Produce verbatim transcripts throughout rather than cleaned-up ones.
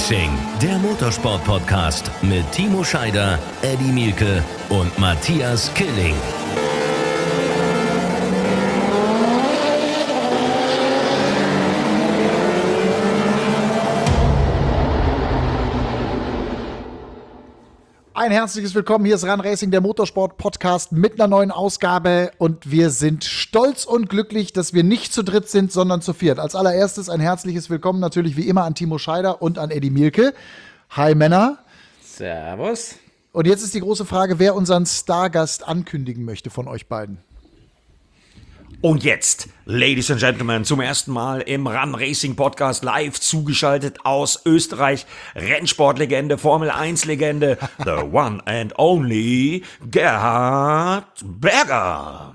Racing, der Motorsport-Podcast mit Timo Scheider, Eddie Mielke und Matthias Killing. Ein herzliches Willkommen, hier ist Run Racing, der Motorsport-Podcast mit einer neuen Ausgabe und wir sind stolz und glücklich, dass wir nicht zu dritt sind, sondern zu viert. Als allererstes ein herzliches Willkommen natürlich wie immer an Timo Scheider und an Eddie Mielke. Hi Männer. Servus. Und jetzt ist die große Frage, wer unseren Stargast ankündigen möchte von euch beiden. Und jetzt, Ladies and Gentlemen, zum ersten Mal im Run Racing Podcast live zugeschaltet aus Österreich, Rennsportlegende, Formel eins Legende, the one and only Gerhard Berger.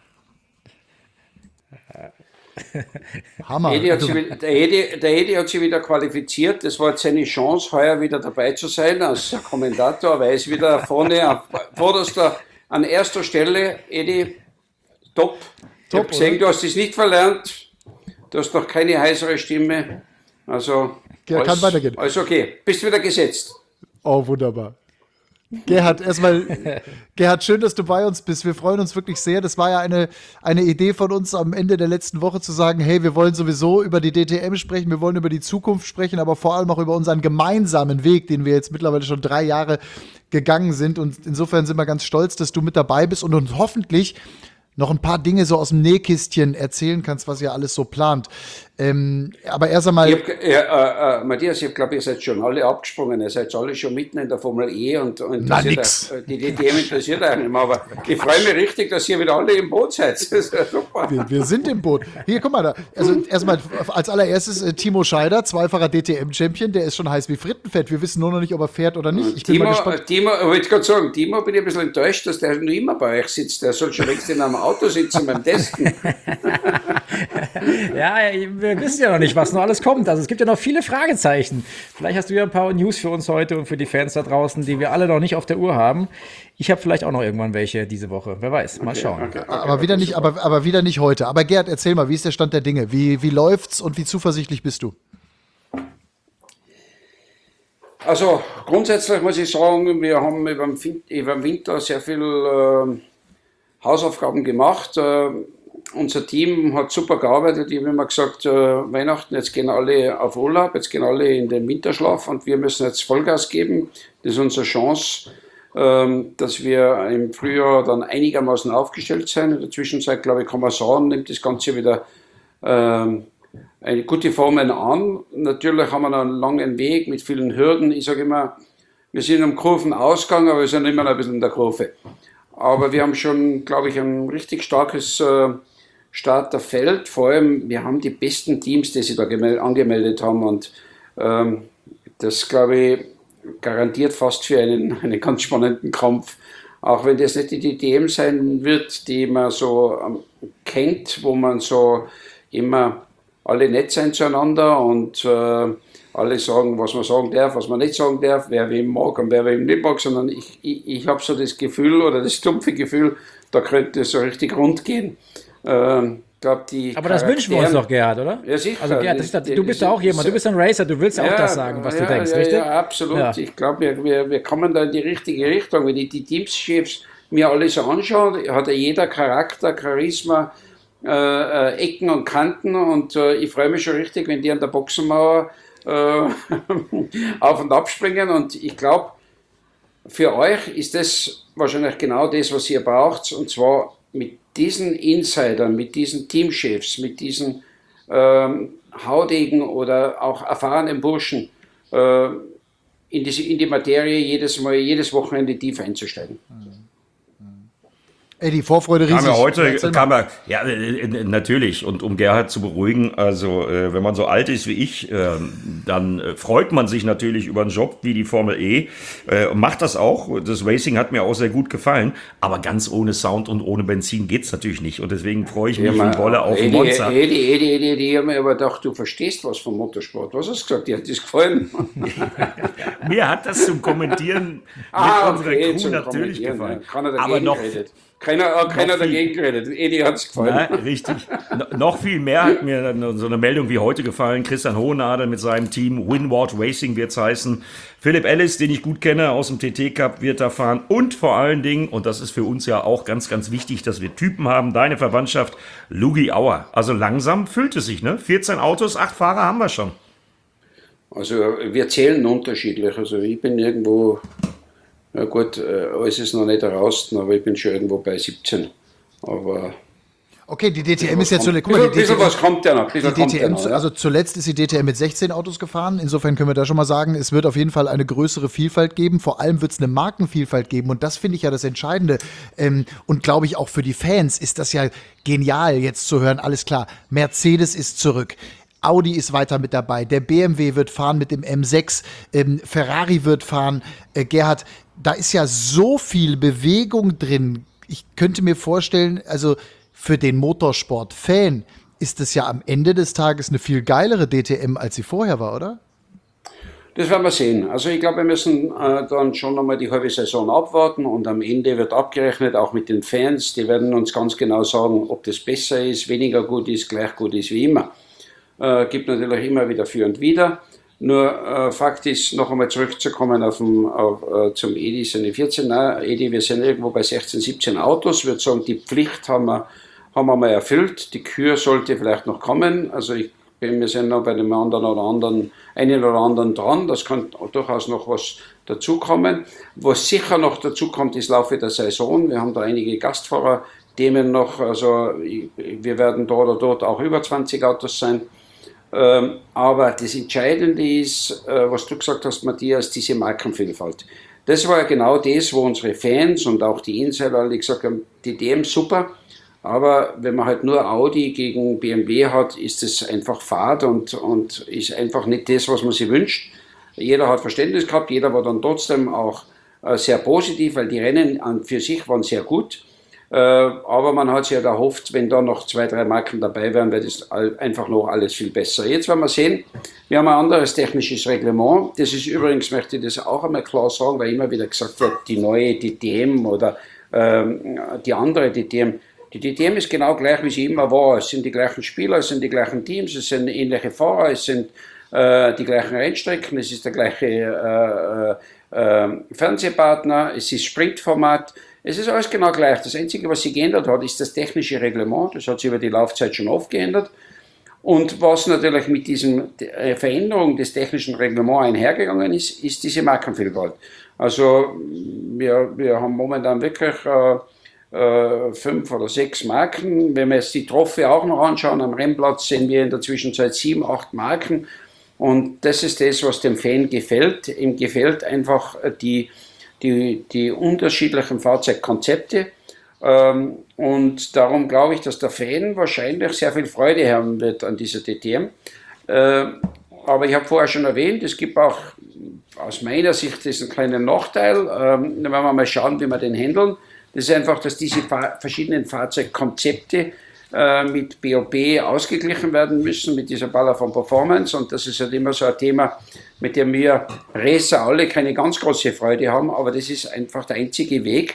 Hammer. Edi hat wieder, der, Edi, der Edi hat sich wieder qualifiziert. Das war jetzt seine Chance, heuer wieder dabei zu sein als Kommentator, aber er ist wieder vorne, auf vorderster, an erster Stelle. Edi, top. Ich habe gesehen, du hast es nicht verlernt. Du hast noch keine heisere Stimme. Also, Ja, alles, kann weitergehen. Alles okay. Bist wieder gesetzt. Oh, wunderbar. Gerhard, erstmal, Gerhard, schön, dass du bei uns bist. Wir freuen uns wirklich sehr. Das war ja eine, eine Idee von uns am Ende der letzten Woche zu sagen, hey, wir wollen sowieso über die D T M sprechen, wir wollen über die Zukunft sprechen, aber vor allem auch über unseren gemeinsamen Weg, den wir jetzt mittlerweile schon drei Jahre gegangen sind. Und insofern sind wir ganz stolz, dass du mit dabei bist und uns hoffentlich noch ein paar Dinge so aus dem Nähkistchen erzählen kannst, was ihr alles so plant. Ähm, aber erst einmal... Ich hab, äh, äh, Matthias, ich glaube, ihr seid schon alle abgesprungen. Ihr seid alle schon mitten in der Formel E und, und Na, nix. Euch, die D T M interessiert euch nicht mehr. Aber ich freue mich richtig, dass ihr wieder alle im Boot seid. Das ist ja super. Wir, wir sind im Boot. Hier, guck mal da. Also erstmal als allererstes äh, Timo Scheider, zweifacher D T M-Champion. Der ist schon heiß wie Frittenfett. Wir wissen nur noch nicht, ob er fährt oder nicht. Ich bin Timo, mal gespannt. Timo, ich wollte gerade sagen, Timo, bin ich ein bisschen enttäuscht, dass der nur immer bei euch sitzt. Der soll schon längst in einem Auto sitzen beim Testen. Ja, wir wissen ja noch nicht, was noch alles kommt. Also es gibt ja noch viele Fragezeichen. Vielleicht hast du ja ein paar News für uns heute und für die Fans da draußen, die wir alle noch nicht auf der Uhr haben. Ich habe vielleicht auch noch irgendwann welche diese Woche. Wer weiß, mal schauen. Okay, okay, aber, okay, wieder nicht, aber, aber wieder nicht heute. Aber Gerd, erzähl mal, wie ist der Stand der Dinge? Wie, wie läuft's und wie zuversichtlich bist du? Also grundsätzlich muss ich sagen, wir haben über den Winter sehr viel äh, Hausaufgaben gemacht. Äh, unser Team hat super gearbeitet. Ich habe immer gesagt, äh, Weihnachten, jetzt gehen alle auf Urlaub, jetzt gehen alle in den Winterschlaf und wir müssen jetzt Vollgas geben. Das ist unsere Chance, äh, dass wir im Frühjahr dann einigermaßen aufgestellt sein. In der Zwischenzeit, glaube ich, kann man sagen, nimmt das Ganze wieder äh, eine gute Formen an. Natürlich haben wir noch einen langen Weg mit vielen Hürden. Ich sage immer, wir sind am Kurvenausgang, aber wir sind immer noch ein bisschen in der Kurve. Aber wir haben schon, glaube ich, ein richtig starkes äh, Starterfeld. Vor allem, wir haben die besten Teams, die sich da angemeldet haben. Und ähm, das, glaube ich, garantiert fast für einen, einen ganz spannenden Kampf. Auch wenn das nicht die D T M sein wird, die man so ähm, kennt, wo man so immer alle nett sein zueinander und äh, alle sagen, was man sagen darf, was man nicht sagen darf, wer wem mag und wer wem nicht mag, sondern ich, ich, ich habe so das Gefühl oder das dumpfe Gefühl, da könnte es so richtig rund gehen. Äh, glaub, die Aber das wünschen wir uns doch, Gerhard, oder? Ja, sicher. Also Gerhard, das ist, du bist ja auch jemand, du bist ein Racer, du willst auch ja, das sagen, was ja, du denkst, ja, richtig? Ja, absolut. Ja. Ich glaube, wir, wir, wir kommen da in die richtige Richtung. Wenn ich die Teamchefs mir alle so anschaue, hat ja jeder Charakter, Charisma, Äh, äh, Ecken und Kanten und äh, ich freue mich schon richtig, wenn die an der Boxenmauer äh, auf und ab springen und ich glaube, für euch ist das wahrscheinlich genau das, was ihr braucht und zwar mit diesen Insidern, mit diesen Teamchefs, mit diesen ähm, Haudegen oder auch erfahrenen Burschen äh, in, die, in die Materie jedes Mal, jedes Wochenende tief einzusteigen. Ey, die Vorfreude riesig. Kam ja heute, Erzähl kam mal. ja, ja, äh, natürlich. Und um Gerhard zu beruhigen, also äh, wenn man so alt ist wie ich, äh, dann äh, freut man sich natürlich über einen Job wie die Formel E äh, und macht das auch. Das Racing hat mir auch sehr gut gefallen. Aber ganz ohne Sound und ohne Benzin geht's natürlich nicht. Und deswegen freue ich mich Ja, wie Wolle auf Edi, Monza. Edi, Edi, Edi, Edi, ich habe mir aber gedacht, du verstehst was vom Motorsport. Was hast du gesagt? Dir hat das gefallen? Mir hat das zum Kommentieren mit Ah, unserer okay, Crew zum natürlich Kommentieren, gefallen. ja. Kann er dagegen Aber noch, geredet. Keiner, äh, keiner Noch viel- dagegen geredet. Edi hat es gefallen. Nein, richtig. No, noch viel mehr hat mir dann so eine Meldung wie heute gefallen. Christian Hohenadel mit seinem Team, Windward Racing wird es heißen. Philipp Ellis, den ich gut kenne aus dem T T Cup, wird da fahren. Und vor allen Dingen, und das ist für uns ja auch ganz, ganz wichtig, dass wir Typen haben, deine Verwandtschaft, Lugi Auer. Also langsam füllt es sich, ne? vierzehn Autos, acht Fahrer haben wir schon. Also wir zählen unterschiedlich. Also ich bin irgendwo, ja gut, äh, alles ist noch nicht raus, aber ich bin schon irgendwo bei siebzehn. Aber Okay, die D T M ist jetzt so eine. Guck mal, ein bisschen was kommt ja noch. Ein bisschen Die kommt ja D T M, noch, ja. also zuletzt ist die D T M mit sechzehn Autos gefahren. Insofern können wir da schon mal sagen, es wird auf jeden Fall eine größere Vielfalt geben. Vor allem wird es eine Markenvielfalt geben. Und das finde ich ja das Entscheidende. Ähm, und glaube ich auch für die Fans ist das ja genial, jetzt zu hören. Alles klar, Mercedes ist zurück. Audi ist weiter mit dabei. Der B M W wird fahren mit dem M sechs. Ähm, Ferrari wird fahren. Äh, Gerhard, da ist ja so viel Bewegung drin. Ich könnte mir vorstellen, also für den Motorsport-Fan ist es ja am Ende des Tages eine viel geilere D T M, als sie vorher war, oder? Das werden wir sehen. Also ich glaube, wir müssen äh, dann schon nochmal die halbe Saison abwarten und am Ende wird abgerechnet, auch mit den Fans. Die werden uns ganz genau sagen, ob das besser ist, weniger gut ist, gleich gut ist wie immer. Äh, gibt natürlich immer wieder für und wider. Nur äh, Fakt ist, noch einmal zurückzukommen auf dem, auf, äh, zum Edi, seine vierzehn. Nein, Edi, wir sind irgendwo bei sechzehn, siebzehn Autos. Ich würde sagen, die Pflicht haben wir, haben wir mal erfüllt. Die Kür sollte vielleicht noch kommen. Also ich bin, wir sind noch bei dem anderen oder anderen, einen oder anderen dran. Das kann durchaus noch was dazukommen. Was sicher noch dazukommt, ist Laufe der Saison. Wir haben da einige Gastfahrer-Themen noch. Also wir werden dort oder dort auch über zwanzig Autos sein. Ähm, aber das Entscheidende ist, äh, was du gesagt hast, Matthias, diese Markenvielfalt. Das war ja genau das, wo unsere Fans und auch die Insider alle gesagt haben, die D M super, aber wenn man halt nur Audi gegen B M W hat, ist es einfach fad und, und ist einfach nicht das, was man sich wünscht. Jeder hat Verständnis gehabt, jeder war dann trotzdem auch äh, sehr positiv, weil die Rennen an für sich waren sehr gut. Äh, aber man hat sich ja erhofft, wenn da noch zwei, drei Marken dabei wären, wäre das all, einfach noch alles viel besser. Jetzt werden wir sehen, wir haben ein anderes technisches Reglement. Das ist übrigens, möchte ich das auch einmal klar sagen, weil immer wieder gesagt wird, die neue D T M oder ähm, die andere D T M. Die D T M ist genau gleich, wie sie immer war. Es sind die gleichen Spieler, es sind die gleichen Teams, es sind ähnliche Fahrer, es sind äh, die gleichen Rennstrecken, es ist der gleiche äh, äh, Fernsehpartner, es ist Sprintformat. Es ist alles genau gleich. Das Einzige, was sich geändert hat, ist das technische Reglement. Das hat sich über die Laufzeit schon oft geändert. Und was natürlich mit dieser Veränderung des technischen Reglements einhergegangen ist, ist diese Markenvielfalt. Also wir, wir haben momentan wirklich äh, äh, fünf oder sechs Marken. Wenn wir jetzt die Trophäe auch noch anschauen, am Rennplatz sehen wir in der Zwischenzeit sieben, acht Marken. Und das ist das, was dem Fan gefällt. Ihm gefällt einfach die Die, die unterschiedlichen Fahrzeugkonzepte. Ähm, und darum glaube ich, dass der Fan wahrscheinlich sehr viel Freude haben wird an dieser D T M. Äh, aber ich habe vorher schon erwähnt, es gibt auch aus meiner Sicht diesen kleinen Nachteil. Ähm, wenn wir mal schauen, wie wir den handeln. Das ist einfach, dass diese Fahr- verschiedenen Fahrzeugkonzepte äh, mit B O P ausgeglichen werden müssen, mit dieser Baller von Performance. Und das ist halt immer so ein Thema, mit dem wir Racer alle keine ganz große Freude haben, aber das ist einfach der einzige Weg,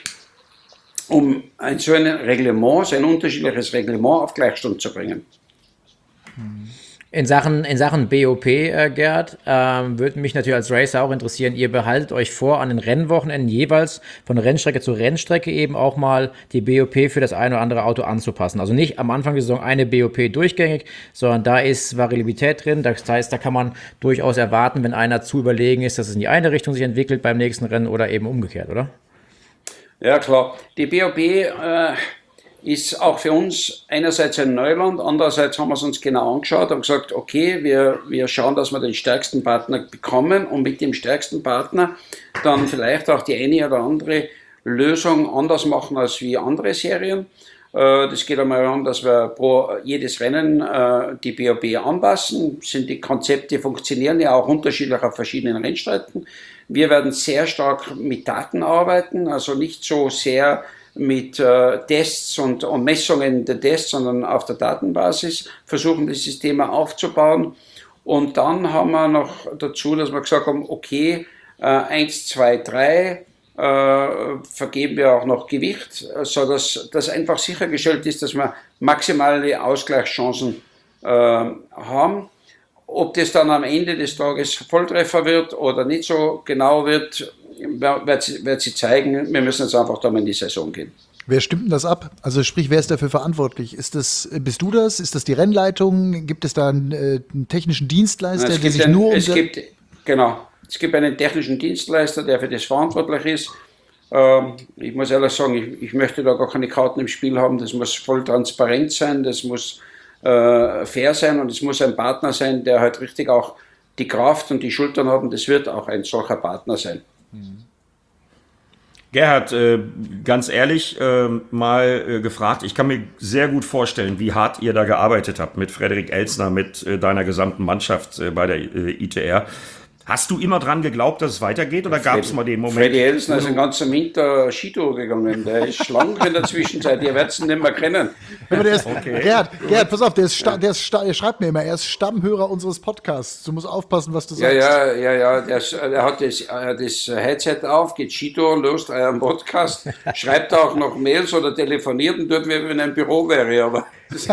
um ein so ein Reglement, so ein unterschiedliches Reglement auf Gleichstand zu bringen. In Sachen, in Sachen B O P, äh, Gerd, ähm, würde mich natürlich als Racer auch interessieren, ihr behaltet euch vor, an den Rennwochenenden jeweils von Rennstrecke zu Rennstrecke eben auch mal die B O P für das eine oder andere Auto anzupassen. Also nicht am Anfang der Saison eine B O P durchgängig, sondern da ist Variabilität drin. Das heißt, da kann man durchaus erwarten, wenn einer zu überlegen ist, dass es in die eine Richtung sich entwickelt beim nächsten Rennen oder eben umgekehrt, oder? Ja, klar. Die B O P äh, ist auch für uns einerseits ein Neuland, andererseits haben wir es uns genau angeschaut und gesagt, okay, wir, wir schauen, dass wir den stärksten Partner bekommen und mit dem stärksten Partner dann vielleicht auch die eine oder andere Lösung anders machen als wie andere Serien. Das geht einmal darum, dass wir pro jedes Rennen die B O P anpassen. Sind die Konzepte funktionieren ja auch unterschiedlich auf verschiedenen Rennstrecken. Wir werden sehr stark mit Daten arbeiten, also nicht so sehr mit äh, Tests und, und Messungen der Tests, sondern auf der Datenbasis versuchen, dieses Thema aufzubauen. Und dann haben wir noch dazu, dass wir gesagt haben, okay, äh, eins, zwei, drei, äh, vergeben wir auch noch Gewicht, sodass das einfach sichergestellt ist, dass wir maximale Ausgleichschancen äh, haben. Ob das dann am Ende des Tages Volltreffer wird oder nicht so genau wird, wird sie, wird sie zeigen. Wir müssen jetzt einfach da mal in die Saison gehen. Wer stimmt denn das ab? Also sprich, wer ist dafür verantwortlich? Ist das, bist du das? Ist das die Rennleitung? Gibt es da einen, äh, einen technischen Dienstleister, es der sich einen, nur um... es gibt, Genau, es gibt einen technischen Dienstleister, der für das verantwortlich ist. Ähm, ich muss ehrlich sagen, ich, ich möchte da gar keine Karten im Spiel haben. Das muss voll transparent sein, das muss äh, fair sein und es muss ein Partner sein, der halt richtig auch die Kraft und die Schultern hat und das wird auch ein solcher Partner sein. Gerhard, äh, ganz ehrlich, äh, mal äh, gefragt, ich kann mir sehr gut vorstellen, wie hart ihr da gearbeitet habt mit Frederik Elsner, mit äh, deiner gesamten Mannschaft äh, bei der äh, I T R. Hast du immer dran geglaubt, dass es weitergeht oder gab es mal den Moment? Freddy Elsner ist den ganzen Winter Skitour gegangen. Der ist schlank in der Zwischenzeit. Ihr werdet ihn nicht mehr kennen. Aber der ist, Okay. Gerhard, Gerhard, pass auf, der, ist, Sta- der, ist, Sta- der schreibt mir immer, er ist Stammhörer unseres Podcasts. Du musst aufpassen, was du Ja, sagst. ja, ja, ja. Der, ist- der hat das, äh, das Headset auf, geht Skitour, löst euren Podcast, schreibt auch noch Mails oder telefoniert und dort, wie wenn er im Büro wäre. Aber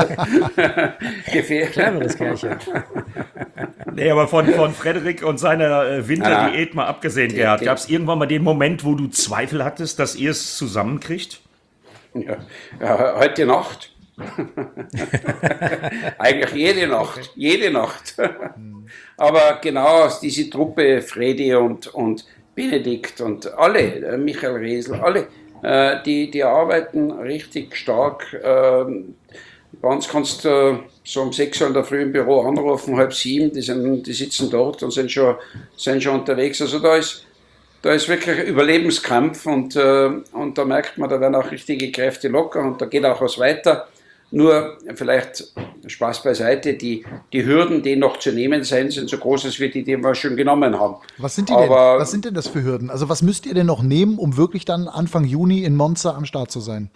gefährlich. Cleveres Kerlchen. Nee, aber von, von Frederik und seiner äh, Winterdiät mal abgesehen, Gerhard, die- gab es irgendwann mal den Moment, wo du Zweifel hattest, dass ihr es zusammenkriegt? Ja, ja, heute Nacht. Eigentlich jede Nacht, jede Nacht. Aber genau aus diese Truppe, Fredi und, und Benedikt und alle, äh, Michael Resl, alle, äh, die, die arbeiten richtig stark. Ähm, bei uns kannst du äh, so um sechs Uhr in der Früh im Büro anrufen, halb sieben, die, sind, die sitzen dort und sind schon, sind schon unterwegs. Also da ist Da ist wirklich Überlebenskampf und, äh, und da merkt man, da werden auch richtige Kräfte locker und da geht auch was weiter. Nur vielleicht Spaß beiseite, die, die Hürden, die noch zu nehmen sein, sind so groß, als wir die, die wir schon genommen haben. Was sind die Aber, denn? Was sind denn das für Hürden? Also was müsst ihr denn noch nehmen, um wirklich dann Anfang Juni in Monza am Start zu sein?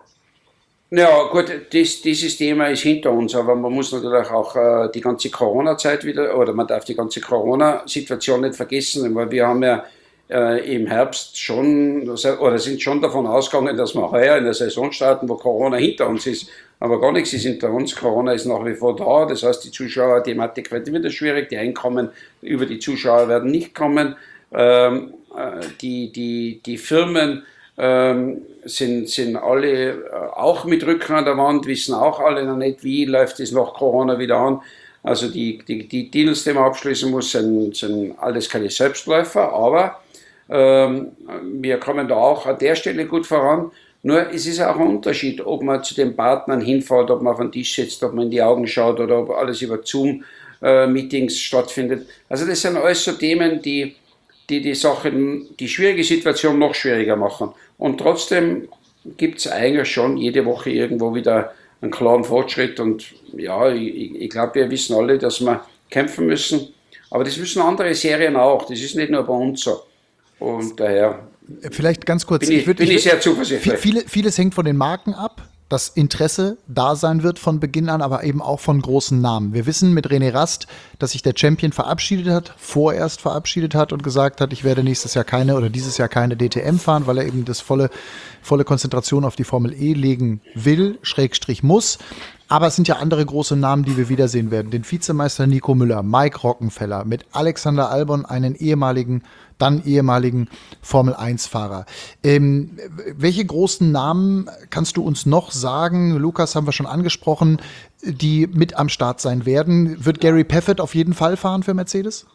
Ja gut, das, dieses Thema ist hinter uns, aber man muss natürlich auch äh, die ganze Corona-Zeit wieder, oder man darf die ganze Corona-Situation nicht vergessen, weil wir haben ja äh, im Herbst schon, oder sind schon davon ausgegangen, dass wir heuer in der Saison starten, wo Corona hinter uns ist. Aber gar nichts ist hinter uns. Corona ist nach wie vor da. Das heißt, die Zuschauer-Thematik wird wieder schwierig. Die Einkommen über die Zuschauer werden nicht kommen. Ähm, äh, die, die, die Firmen ähm, sind, sind alle äh, auch mit Rücken an der Wand, wissen auch alle noch nicht, wie läuft es nach Corona wieder an. Also die, die, die Deals, die man abschließen muss, sind, sind alles keine Selbstläufer. Aber ähm, wir kommen da auch an der Stelle gut voran. Nur es ist auch ein Unterschied, ob man zu den Partnern hinfährt, ob man auf den Tisch sitzt, ob man in die Augen schaut oder ob alles über Zoom-Meetings stattfindet. Also das sind alles so Themen, die die, die Sache, die schwierige Situation noch schwieriger machen. Und trotzdem gibt es eigentlich schon jede Woche irgendwo wieder einen klaren Fortschritt. Und ja, ich, ich glaube, wir wissen alle, dass wir kämpfen müssen. Aber das müssen andere Serien auch. Das ist nicht nur bei uns so. Und daher Vielleicht ganz kurz. bin ich, würd- bin ich würd- sehr zuversichtlich. Viele, vieles hängt von den Marken ab, dass Interesse da sein wird von Beginn an, aber eben auch von großen Namen. Wir wissen mit René Rast, dass sich der Champion verabschiedet hat, vorerst verabschiedet hat und gesagt hat, ich werde nächstes Jahr keine oder dieses Jahr keine D T M fahren, weil er eben das volle, volle Konzentration auf die Formel E legen will, Schrägstrich muss. Aber es sind ja andere große Namen, die wir wiedersehen werden. Den Vizemeister Nico Müller, Mike Rockenfeller, mit Alexander Albon, einen ehemaligen, dann ehemaligen Formel eins Fahrer. Ähm, welche großen Namen kannst du uns noch sagen? Lukas haben wir schon angesprochen, die mit am Start sein werden. Wird Gary Paffett auf jeden Fall fahren für Mercedes?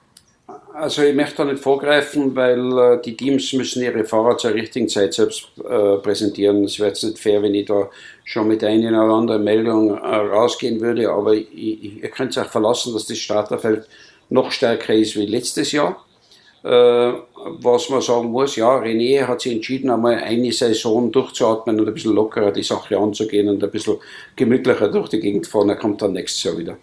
Also ich möchte da nicht vorgreifen, weil äh, die Teams müssen ihre Fahrer zur richtigen Zeit selbst äh, präsentieren. Es wäre jetzt nicht fair, wenn ich da schon mit einer oder anderen Meldung äh, rausgehen würde, aber ich, ich, ihr könnt euch verlassen, dass das Starterfeld noch stärker ist wie letztes Jahr. Äh, was man sagen muss, ja, René hat sich entschieden, einmal eine Saison durchzuatmen und ein bisschen lockerer die Sache anzugehen und ein bisschen gemütlicher durch die Gegend fahren. Er kommt dann nächstes Jahr wieder.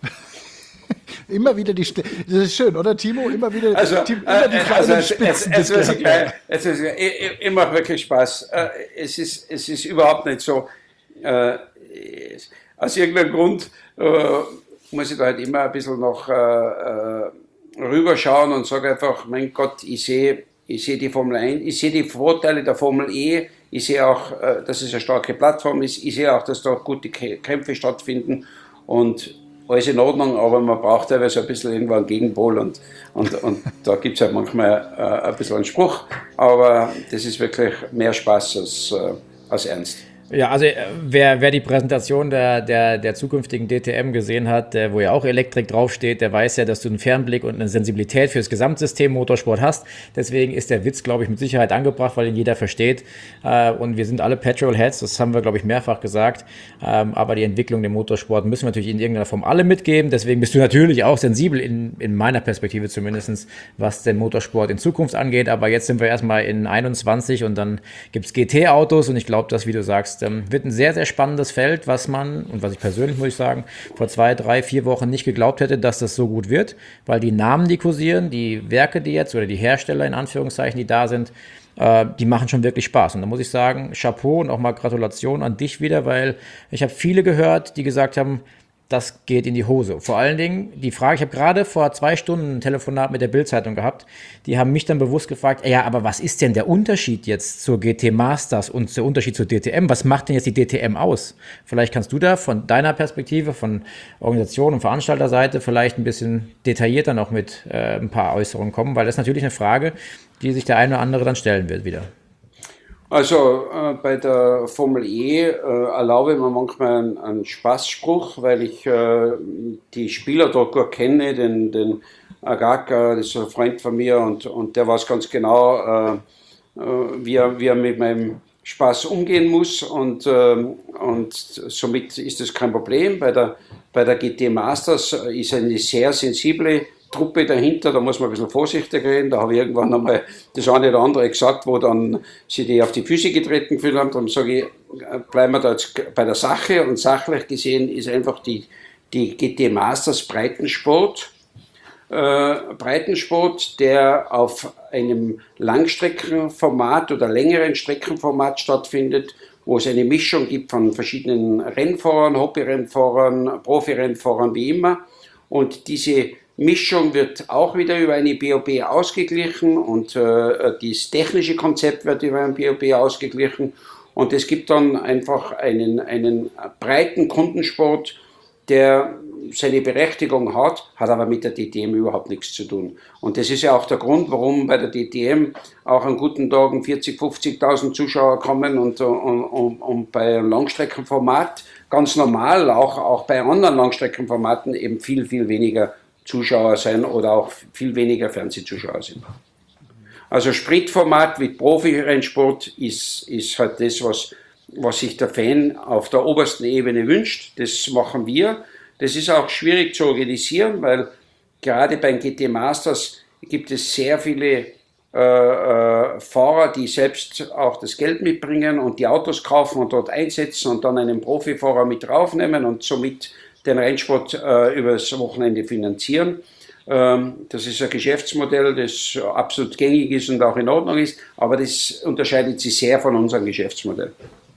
Immer wieder die St Das ist schön, oder Timo? Immer wieder Also, die, immer die äh, kleinen also es, es, Spitzen es, des es, Gerhard. es, es, es, es macht wirklich Spaß. Äh, Es ist, es ist überhaupt nicht so. äh, es- Aus irgendeinem Grund äh, muss ich da halt immer ein bisschen noch äh, äh, rüberschauen und sage einfach, mein Gott, ich sehe ich sehe die Formel eins, ich sehe die Vorteile der Formel E, ich sehe auch, äh, dass es eine starke Plattform ist, ich sehe auch, dass da gute Kämpfe stattfinden und alles in Ordnung, aber man braucht teilweise ein bisschen irgendwo einen Gegenpol und, und, und da gibt es halt manchmal äh, ein bisschen einen Spruch, aber das ist wirklich mehr Spaß als, äh, als Ernst. Ja, also äh, wer, wer die Präsentation der, der, der zukünftigen D T M gesehen hat, der, wo ja auch Elektrik draufsteht, der weiß ja, dass du einen Fernblick und eine Sensibilität für das Gesamtsystem Motorsport hast. Deswegen ist der Witz, glaube ich, mit Sicherheit angebracht, weil ihn jeder versteht. Äh, und wir sind alle Petrolheads, das haben wir, glaube ich, mehrfach gesagt. Ähm, aber die Entwicklung im Motorsport müssen wir natürlich in irgendeiner Form alle mitgeben. Deswegen bist du natürlich auch sensibel, in, in meiner Perspektive zumindest, was den Motorsport in Zukunft angeht. Aber jetzt sind wir erstmal in einundzwanzig und dann gibt es G T-Autos und ich glaube, dass, wie du sagst, wird ein sehr, sehr spannendes Feld, was man, und was ich persönlich, muss ich sagen, vor zwei, drei, vier Wochen nicht geglaubt hätte, dass das so gut wird, weil die Namen, die kursieren, die Werke, die jetzt, oder die Hersteller in Anführungszeichen, die da sind, äh, die machen schon wirklich Spaß. Und da muss ich sagen, Chapeau und auch mal Gratulation an dich wieder, weil ich habe viele gehört, die gesagt haben, das geht in die Hose. Vor allen Dingen die Frage, ich habe gerade vor zwei Stunden ein Telefonat mit der Bild-Zeitung gehabt, die haben mich dann bewusst gefragt, ja, aber was ist denn der Unterschied jetzt zur G T Masters und der Unterschied zur D T M? Was macht denn jetzt die D T M aus? Vielleicht kannst du da von deiner Perspektive, von Organisation und Veranstalterseite vielleicht ein bisschen detaillierter noch mit äh, ein paar Äußerungen kommen, weil das ist natürlich eine Frage, die sich der eine oder andere dann stellen wird wieder. Also äh, bei der Formel E äh, erlaube ich mir manchmal einen, einen Spaßspruch, weil ich äh, die Spieler dort gut kenne, den, den Agaka, das ist ein Freund von mir und, und der weiß ganz genau, äh, wie, er, wie er mit meinem Spaß umgehen muss und, äh, und somit ist das kein Problem. Bei der, bei der G T Masters ist eine sehr sensible Truppe dahinter, da muss man ein bisschen vorsichtig reden, da habe ich irgendwann einmal das eine oder andere gesagt, wo dann sie die auf die Füße getreten gefühlt haben, darum sage ich, bleiben wir da jetzt bei der Sache und sachlich gesehen ist einfach die, die G T Masters Breitensport, äh, Breitensport, der auf einem Langstreckenformat oder längeren Streckenformat stattfindet, wo es eine Mischung gibt von verschiedenen Rennfahrern, Hobbyrennfahrern, Profirennfahrern, wie immer, und diese Mischung wird auch wieder über eine B O B ausgeglichen und äh, das technische Konzept wird über ein B O B ausgeglichen und es gibt dann einfach einen, einen breiten Kundensport, der seine Berechtigung hat, hat aber mit der D T M überhaupt nichts zu tun. Und das ist ja auch der Grund, warum bei der D T M auch an guten Tagen vierzig, fünfzigtausend Zuschauer kommen und, und, und, und bei einem Langstreckenformat ganz normal, auch, auch bei anderen Langstreckenformaten eben viel, viel weniger Zuschauer sein oder auch viel weniger Fernsehzuschauer sind. Also Spritformat wie Profi-Rennsport ist, ist halt das, was, was sich der Fan auf der obersten Ebene wünscht. Das machen wir. Das ist auch schwierig zu organisieren, weil gerade beim G T Masters gibt es sehr viele äh, äh, Fahrer, die selbst auch das Geld mitbringen und die Autos kaufen und dort einsetzen und dann einen Profifahrer mit draufnehmen und somit den Rennsport äh, über das Wochenende finanzieren. Ähm, das ist ein Geschäftsmodell, das absolut gängig ist und auch in Ordnung ist, aber das unterscheidet sich sehr von unserem Geschäftsmodell.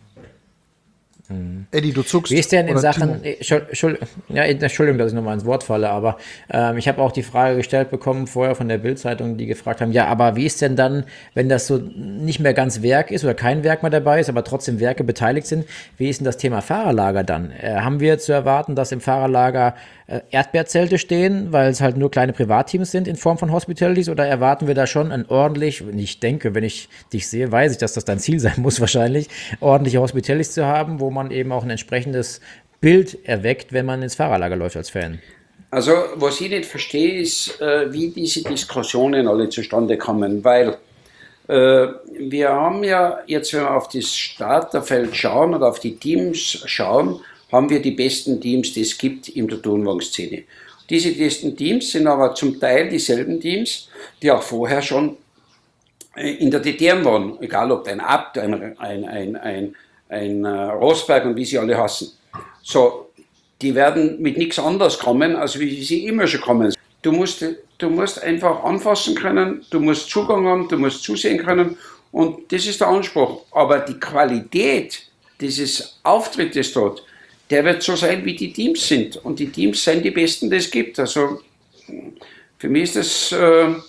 Mhm. Eddie, du zuckst. Wie ist denn in Sachen, Entschuldigung, ja, Entschuldigung, dass ich nochmal ins Wort falle, aber ähm, ich habe auch die Frage gestellt bekommen vorher von der Bild-Zeitung, die gefragt haben, ja, aber wie ist denn dann, wenn das so nicht mehr ganz Werk ist oder kein Werk mehr dabei ist, aber trotzdem Werke beteiligt sind, wie ist denn das Thema Fahrerlager dann? Äh, haben wir zu erwarten, dass im Fahrerlager äh, Erdbeerzelte stehen, weil es halt nur kleine Privatteams sind in Form von Hospitalities, oder erwarten wir da schon ein ordentlich, ich denke, wenn ich dich sehe, weiß ich, dass das dein Ziel sein muss wahrscheinlich, ordentliche Hospitalities zu haben, wo man eben auch ein entsprechendes Bild erweckt, wenn man ins Fahrerlager läuft als Fan. Also was ich nicht verstehe, ist, äh, wie diese Diskussionen alle zustande kommen, weil äh, wir haben ja jetzt, wenn wir auf das Starterfeld schauen oder auf die Teams schauen, haben wir die besten Teams, die es gibt in der Turnwagen-Szene. Diese besten Teams sind aber zum Teil dieselben Teams, die auch vorher schon in der D T M waren, egal ob ein Abt, ein, ein, ein, ein ein äh, Rosberg und wie sie alle hassen. So, die werden mit nichts anderes kommen, als wie sie immer schon kommen. Du musst, du musst einfach anfassen können, du musst Zugang haben, du musst zusehen können und das ist der Anspruch. Aber die Qualität dieses Auftrittes dort, der wird so sein, wie die Teams sind. Und die Teams sind die besten, die es gibt. Also für mich ist das äh,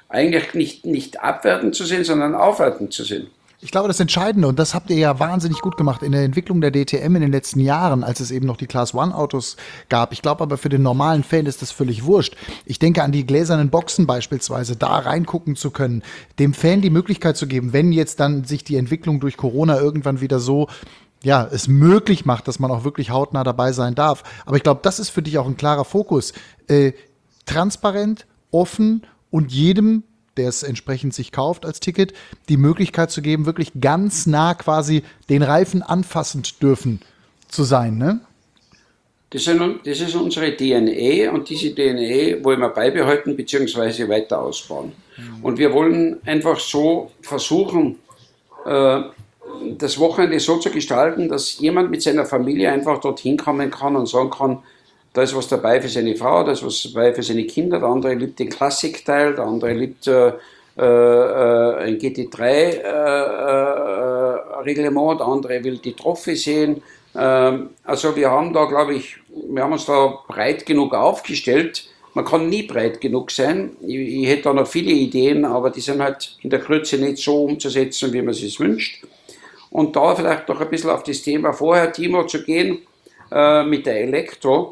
eigentlich nicht, nicht abwertend zu sehen, sondern aufwertend zu sehen. Ich glaube, das Entscheidende, und das habt ihr ja wahnsinnig gut gemacht in der Entwicklung der D T M in den letzten Jahren, als es eben noch die Class-One-Autos gab. Ich glaube aber, für den normalen Fan ist das völlig wurscht. Ich denke an die gläsernen Boxen beispielsweise, da reingucken zu können, dem Fan die Möglichkeit zu geben, wenn jetzt dann sich die Entwicklung durch Corona irgendwann wieder so, ja, es möglich macht, dass man auch wirklich hautnah dabei sein darf. Aber ich glaube, das ist für dich auch ein klarer Fokus. Äh, transparent, offen und jedem, der es entsprechend sich kauft als Ticket, die Möglichkeit zu geben, wirklich ganz nah quasi den Reifen anfassend dürfen zu sein, ne? Das, sind, das ist unsere D N A und diese D N A wollen wir beibehalten bzw. weiter ausbauen. Mhm. Und wir wollen einfach so versuchen, äh, das Wochenende so zu gestalten, dass jemand mit seiner Familie einfach dorthin kommen kann und sagen kann, da ist was dabei für seine Frau, da ist was dabei für seine Kinder, der andere liebt den Klassikteil, der andere liebt äh, äh, ein G T drei äh, äh, Reglement, der andere will die Trophy sehen. Ähm, also wir haben da, glaube ich, wir haben uns da breit genug aufgestellt. Man kann nie breit genug sein. Ich, ich hätte da noch viele Ideen, aber die sind halt in der Kürze nicht so umzusetzen, wie man es sich wünscht. Und da vielleicht noch ein bisschen auf das Thema vorher, Timo, zu gehen äh, mit der Elektro.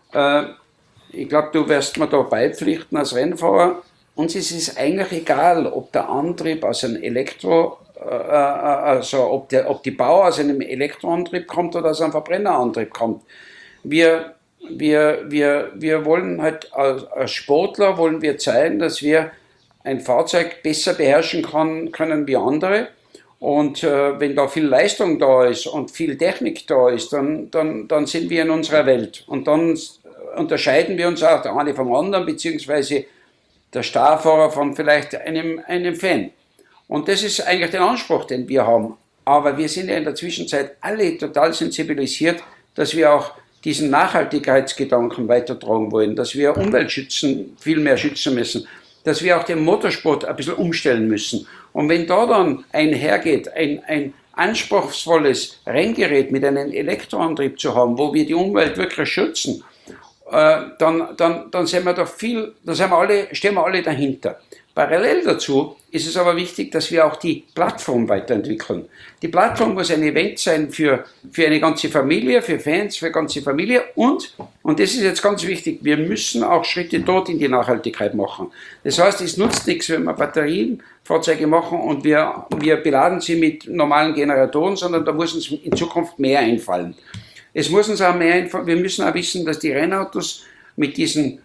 Ich glaube, du wirst mir da beipflichten als Rennfahrer. Uns ist es eigentlich egal, ob der Antrieb aus einem Elektro, äh, also ob, der, ob die Bauer aus einem Elektroantrieb kommt oder aus einem Verbrennerantrieb kommt. Wir, wir, wir, wir wollen halt als, als Sportler wollen wir zeigen, dass wir ein Fahrzeug besser beherrschen kann, können wie andere. Und äh, wenn da viel Leistung da ist und viel Technik da ist, dann, dann, dann sind wir in unserer Welt. Und dann unterscheiden wir uns auch der eine vom anderen, beziehungsweise der Starfahrer von vielleicht einem, einem Fan. Und das ist eigentlich der Anspruch, den wir haben. Aber wir sind ja in der Zwischenzeit alle total sensibilisiert, dass wir auch diesen Nachhaltigkeitsgedanken weitertragen wollen, dass wir Umwelt schützen, viel mehr schützen müssen, dass wir auch den Motorsport ein bisschen umstellen müssen. Und wenn da dann einhergeht, ein, ein anspruchsvolles Renngerät mit einem Elektroantrieb zu haben, wo wir die Umwelt wirklich schützen, Dann, dann, dann sind wir da viel, da sind wir alle, stehen wir alle dahinter. Parallel dazu ist es aber wichtig, dass wir auch die Plattform weiterentwickeln. Die Plattform muss ein Event sein für, für eine ganze Familie, für Fans, für eine ganze Familie und, und das ist jetzt ganz wichtig, wir müssen auch Schritte dort in die Nachhaltigkeit machen. Das heißt, es nutzt nichts, wenn wir Batterienfahrzeuge machen und wir, wir beladen sie mit normalen Generatoren, sondern da muss uns in Zukunft mehr einfallen. Es muss uns auch mehr, wir müssen auch wissen, dass die Rennautos mit diesen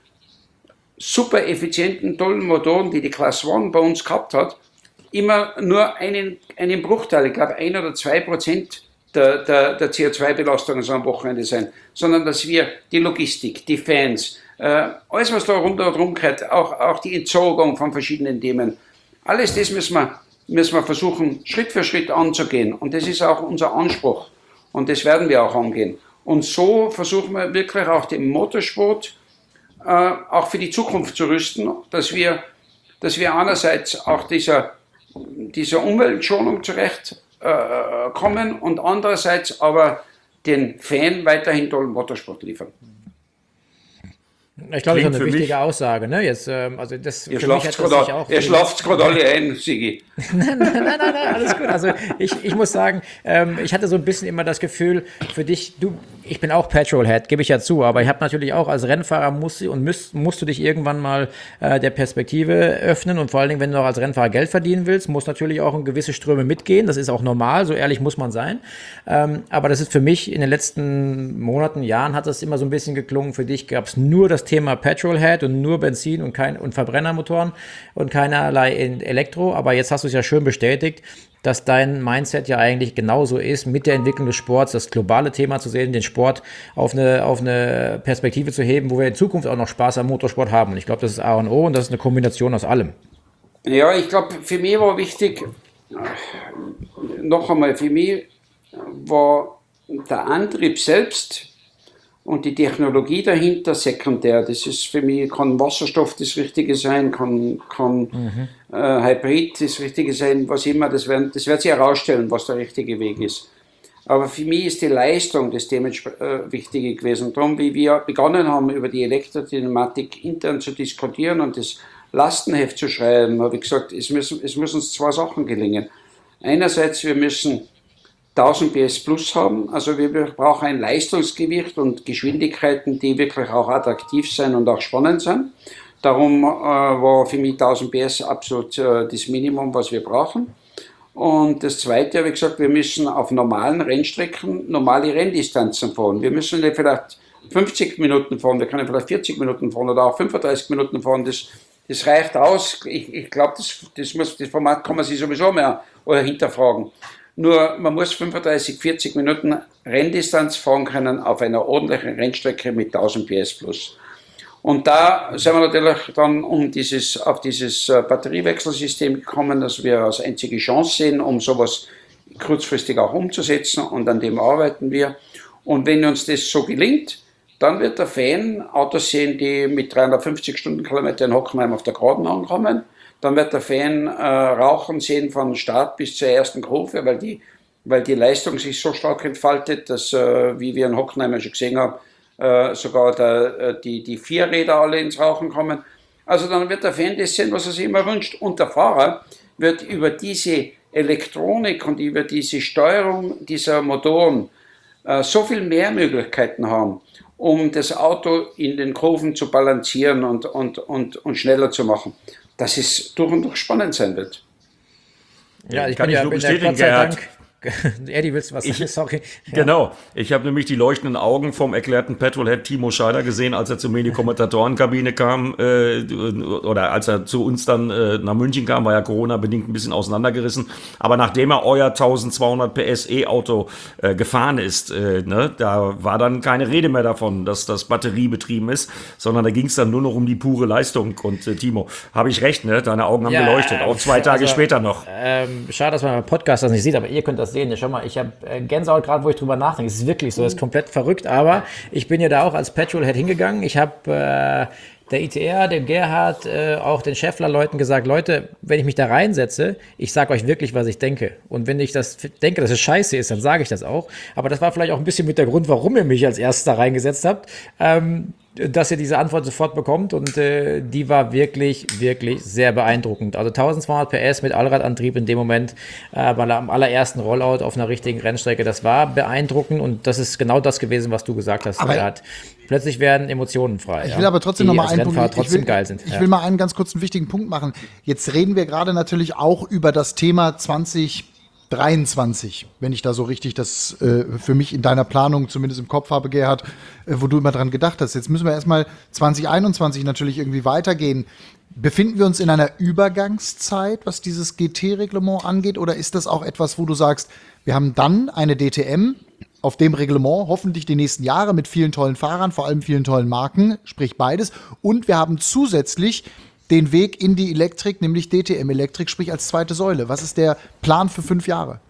super effizienten, tollen Motoren, die die Class One bei uns gehabt hat, immer nur einen, einen Bruchteil, ich glaube ein oder zwei Prozent der, der, der C O zwei Belastung so am Wochenende sein, sondern dass wir die Logistik, die Fans, äh, alles was da rund und rum gehört, auch, auch die Entsorgung von verschiedenen Themen, alles das müssen wir, müssen wir versuchen, Schritt für Schritt anzugehen und das ist auch unser Anspruch. Und das werden wir auch angehen. Und so versuchen wir wirklich auch den Motorsport äh, auch für die Zukunft zu rüsten, dass wir, dass wir einerseits auch dieser, dieser Umweltschonung zurechtkommen äh, und andererseits aber den Fan weiterhin tollen Motorsport liefern. Ich glaube, das ist eine wichtige mich, Aussage. Ne? Jetzt, ähm, also das, ihr schlaft es gerade alle ein, Sigi. nein, nein, nein, nein, alles gut. Also ich, ich muss sagen, ähm, ich hatte so ein bisschen immer das Gefühl, für dich, du, ich bin auch Petrolhead, gebe ich ja zu, aber ich habe natürlich auch als Rennfahrer musst, und müsst, musst du dich irgendwann mal äh, der Perspektive öffnen und vor allen Dingen, wenn du auch als Rennfahrer Geld verdienen willst, muss natürlich auch in gewisse Ströme mitgehen. Das ist auch normal, so ehrlich muss man sein. Ähm, aber das ist für mich in den letzten Monaten, Jahren hat das immer so ein bisschen geklungen. Für dich gab es nur das Thema Petrolhead und nur Benzin und kein und Verbrennermotoren und keinerlei Elektro, aber jetzt hast du es ja schön bestätigt, dass dein Mindset ja eigentlich genauso ist, mit der Entwicklung des Sports das globale Thema zu sehen, den Sport auf eine, auf eine Perspektive zu heben, wo wir in Zukunft auch noch Spaß am Motorsport haben. Und ich glaube, das ist A und O und das ist eine Kombination aus allem. Ja, ich glaube, für mich war wichtig, noch einmal, für mich war der Antrieb selbst und die Technologie dahinter sekundär. Das ist für mich, kann Wasserstoff das Richtige sein, kann, kann mhm. äh, Hybrid das Richtige sein, was immer, das, werden, das wird sich herausstellen, was der richtige Weg ist. Aber für mich ist die Leistung das dementsprechend äh, Wichtige gewesen. Darum, wie wir begonnen haben, über die Elektrodynamik intern zu diskutieren und das Lastenheft zu schreiben, habe ich gesagt, es müssen, es müssen uns zwei Sachen gelingen. Einerseits, wir müssen tausend P S plus haben, also wir brauchen ein Leistungsgewicht und Geschwindigkeiten, die wirklich auch attraktiv sein und auch spannend sind. Darum äh, war für mich tausend P S absolut äh, das Minimum, was wir brauchen. Und das Zweite habe ich gesagt, wir müssen auf normalen Rennstrecken normale Renndistanzen fahren. Wir müssen nicht vielleicht fünfzig Minuten fahren, wir können vielleicht vierzig Minuten fahren oder auch fünfunddreißig Minuten fahren. Das, das reicht aus. Ich, ich glaube, das, das, das Format kann man sich sowieso mehr oder hinterfragen. Nur man muss fünfunddreißig, vierzig Minuten Renndistanz fahren können auf einer ordentlichen Rennstrecke mit tausend P S plus. Und da sind wir natürlich dann um dieses, auf dieses Batteriewechselsystem gekommen, das wir als einzige Chance sehen, um sowas kurzfristig auch umzusetzen, und an dem arbeiten wir. Und wenn uns das so gelingt, dann wird der Fan Autos sehen, die mit dreihundertfünfzig Stundenkilometer in Hockenheim auf der Geraden ankommen. Dann wird der Fan äh, Rauchen sehen von Start bis zur ersten Kurve, weil die, weil die Leistung sich so stark entfaltet, dass, äh, wie wir in Hockenheim schon gesehen haben, äh, sogar der, die, die Vierräder alle ins Rauchen kommen. Also dann wird der Fan das sehen, was er sich immer wünscht. Und der Fahrer wird über diese Elektronik und über diese Steuerung dieser Motoren äh, so viel mehr Möglichkeiten haben, um das Auto in den Kurven zu balancieren und, und, und, und schneller zu machen, dass es durch und durch spannend sein wird. Ja, ich Kann bin ich ja nur bin bestätigen, Gott sei Gerhard. Dank. Eddie, willst du was sagen? Sorry. Ja. Genau. Ich habe nämlich die leuchtenden Augen vom erklärten Petrolhead Timo Scheider gesehen, als er zu mir in die Kommentatorenkabine kam, äh, oder als er zu uns dann äh, nach München kam, war ja Corona-bedingt ein bisschen auseinandergerissen. Aber nachdem er euer eintausendzweihundert P S E-Auto äh, gefahren ist, äh, ne, da war dann keine Rede mehr davon, dass das batteriebetrieben ist, sondern da ging es dann nur noch um die pure Leistung. Und äh, Timo, habe ich recht, ne? Deine Augen haben Ja, geleuchtet, auch zwei Tage also, später noch. Ähm, schade, dass man beim Podcast das nicht sieht, aber ihr könnt das sehen. Schau mal, ich habe äh, Gänsehaut gerade, wo ich drüber nachdenke. Es ist wirklich so, das ist komplett verrückt, aber ich bin ja da auch als Petrolhead hingegangen. Ich habe äh, der I T R, dem Gerhard, äh, auch den Scheffler-Leuten gesagt, Leute, wenn ich mich da reinsetze, ich sage euch wirklich, was ich denke. Und wenn ich das denke, dass es scheiße ist, dann sage ich das auch. Aber das war vielleicht auch ein bisschen mit der Grund, warum ihr mich als erstes da reingesetzt habt. Ähm, dass ihr diese Antwort sofort bekommt, und äh, die war wirklich, wirklich sehr beeindruckend. Also eintausendzweihundert P S mit Allradantrieb in dem Moment, äh, bei am allerersten Rollout auf einer richtigen Rennstrecke, das war beeindruckend, und das ist genau das gewesen, was du gesagt hast. Aber Gerhard. Plötzlich werden Emotionen frei. Ich ja, will aber trotzdem die noch mal als einen Rennfahrer Punkt, ich trotzdem will, geil sind. ich ja. will mal einen ganz kurzen wichtigen Punkt machen. Jetzt reden wir gerade natürlich auch über das Thema zwanzig dreiundzwanzig, wenn ich da so richtig das äh, für mich in deiner Planung zumindest im Kopf habe, Gerhard, äh, wo du immer dran gedacht hast. Jetzt müssen wir erstmal zwanzig einundzwanzig natürlich irgendwie weitergehen. Befinden wir uns in einer Übergangszeit, was dieses G T-Reglement angeht, oder ist das auch etwas, wo du sagst, wir haben dann eine D T M auf dem Reglement, hoffentlich die nächsten Jahre mit vielen tollen Fahrern, vor allem vielen tollen Marken, sprich beides, und wir haben zusätzlich den Weg in die Elektrik, nämlich D T M-Elektrik, sprich als zweite Säule. Was ist der Plan für fünf Jahre?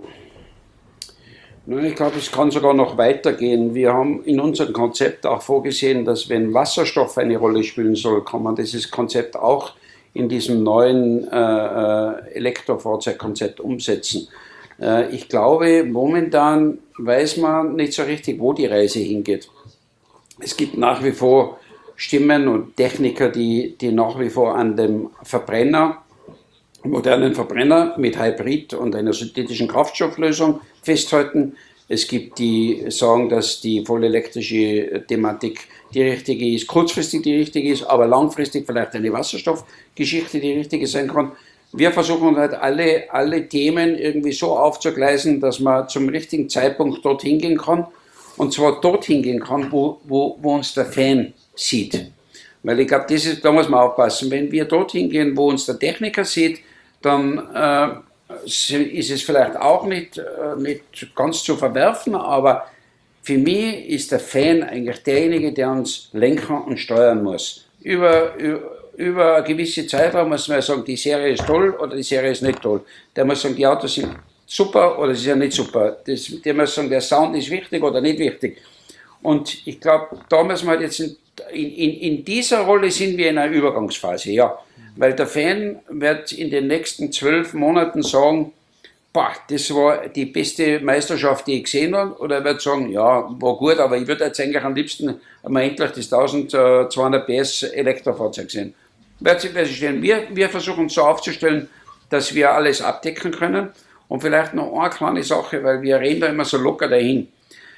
Ich glaube, es kann sogar noch weitergehen. Wir haben in unserem Konzept auch vorgesehen, dass wenn Wasserstoff eine Rolle spielen soll, kann man dieses Konzept auch in diesem neuen äh, Elektrofahrzeugkonzept umsetzen. Äh, ich glaube, momentan weiß man nicht so richtig, wo die Reise hingeht. Es gibt nach wie vor Stimmen und Techniker, die, die nach wie vor an dem Verbrenner, modernen Verbrenner mit Hybrid und einer synthetischen Kraftstofflösung festhalten. Es gibt die sagen, dass die vollelektrische Thematik die richtige ist, kurzfristig die richtige ist, aber langfristig vielleicht eine Wasserstoffgeschichte die richtige sein kann. Wir versuchen halt alle, alle Themen irgendwie so aufzugleisen, dass man zum richtigen Zeitpunkt dorthin gehen kann. Und zwar dorthin gehen kann, wo, wo, wo uns der Fan sieht. Weil ich glaube, das ist, da muss man aufpassen. Wenn wir dorthin gehen, wo uns der Techniker sieht, dann äh, ist es vielleicht auch nicht, äh, nicht ganz zu verwerfen, aber für mich ist der Fan eigentlich derjenige, der uns lenken und steuern muss. Über, über, über eine gewisse Zeitraum muss man sagen, die Serie ist toll oder die Serie ist nicht toll. Der muss sagen, die Autos sind super oder sie sind nicht super. Das, der muss sagen, der Sound ist wichtig oder nicht wichtig. Und ich glaube, da müssen wir halt jetzt in, in, in dieser Rolle sind wir in einer Übergangsphase, ja. Weil der Fan wird in den nächsten zwölf Monaten sagen, boah, das war die beste Meisterschaft, die ich gesehen habe. Oder er wird sagen, ja, war gut, aber ich würde jetzt eigentlich am liebsten mal endlich das eintausendzweihundert P S Elektrofahrzeug sehen. wird sich, wird sich stellen. Wir, wir versuchen uns so aufzustellen, dass wir alles abdecken können. Und vielleicht noch eine kleine Sache, weil wir reden da immer so locker dahin.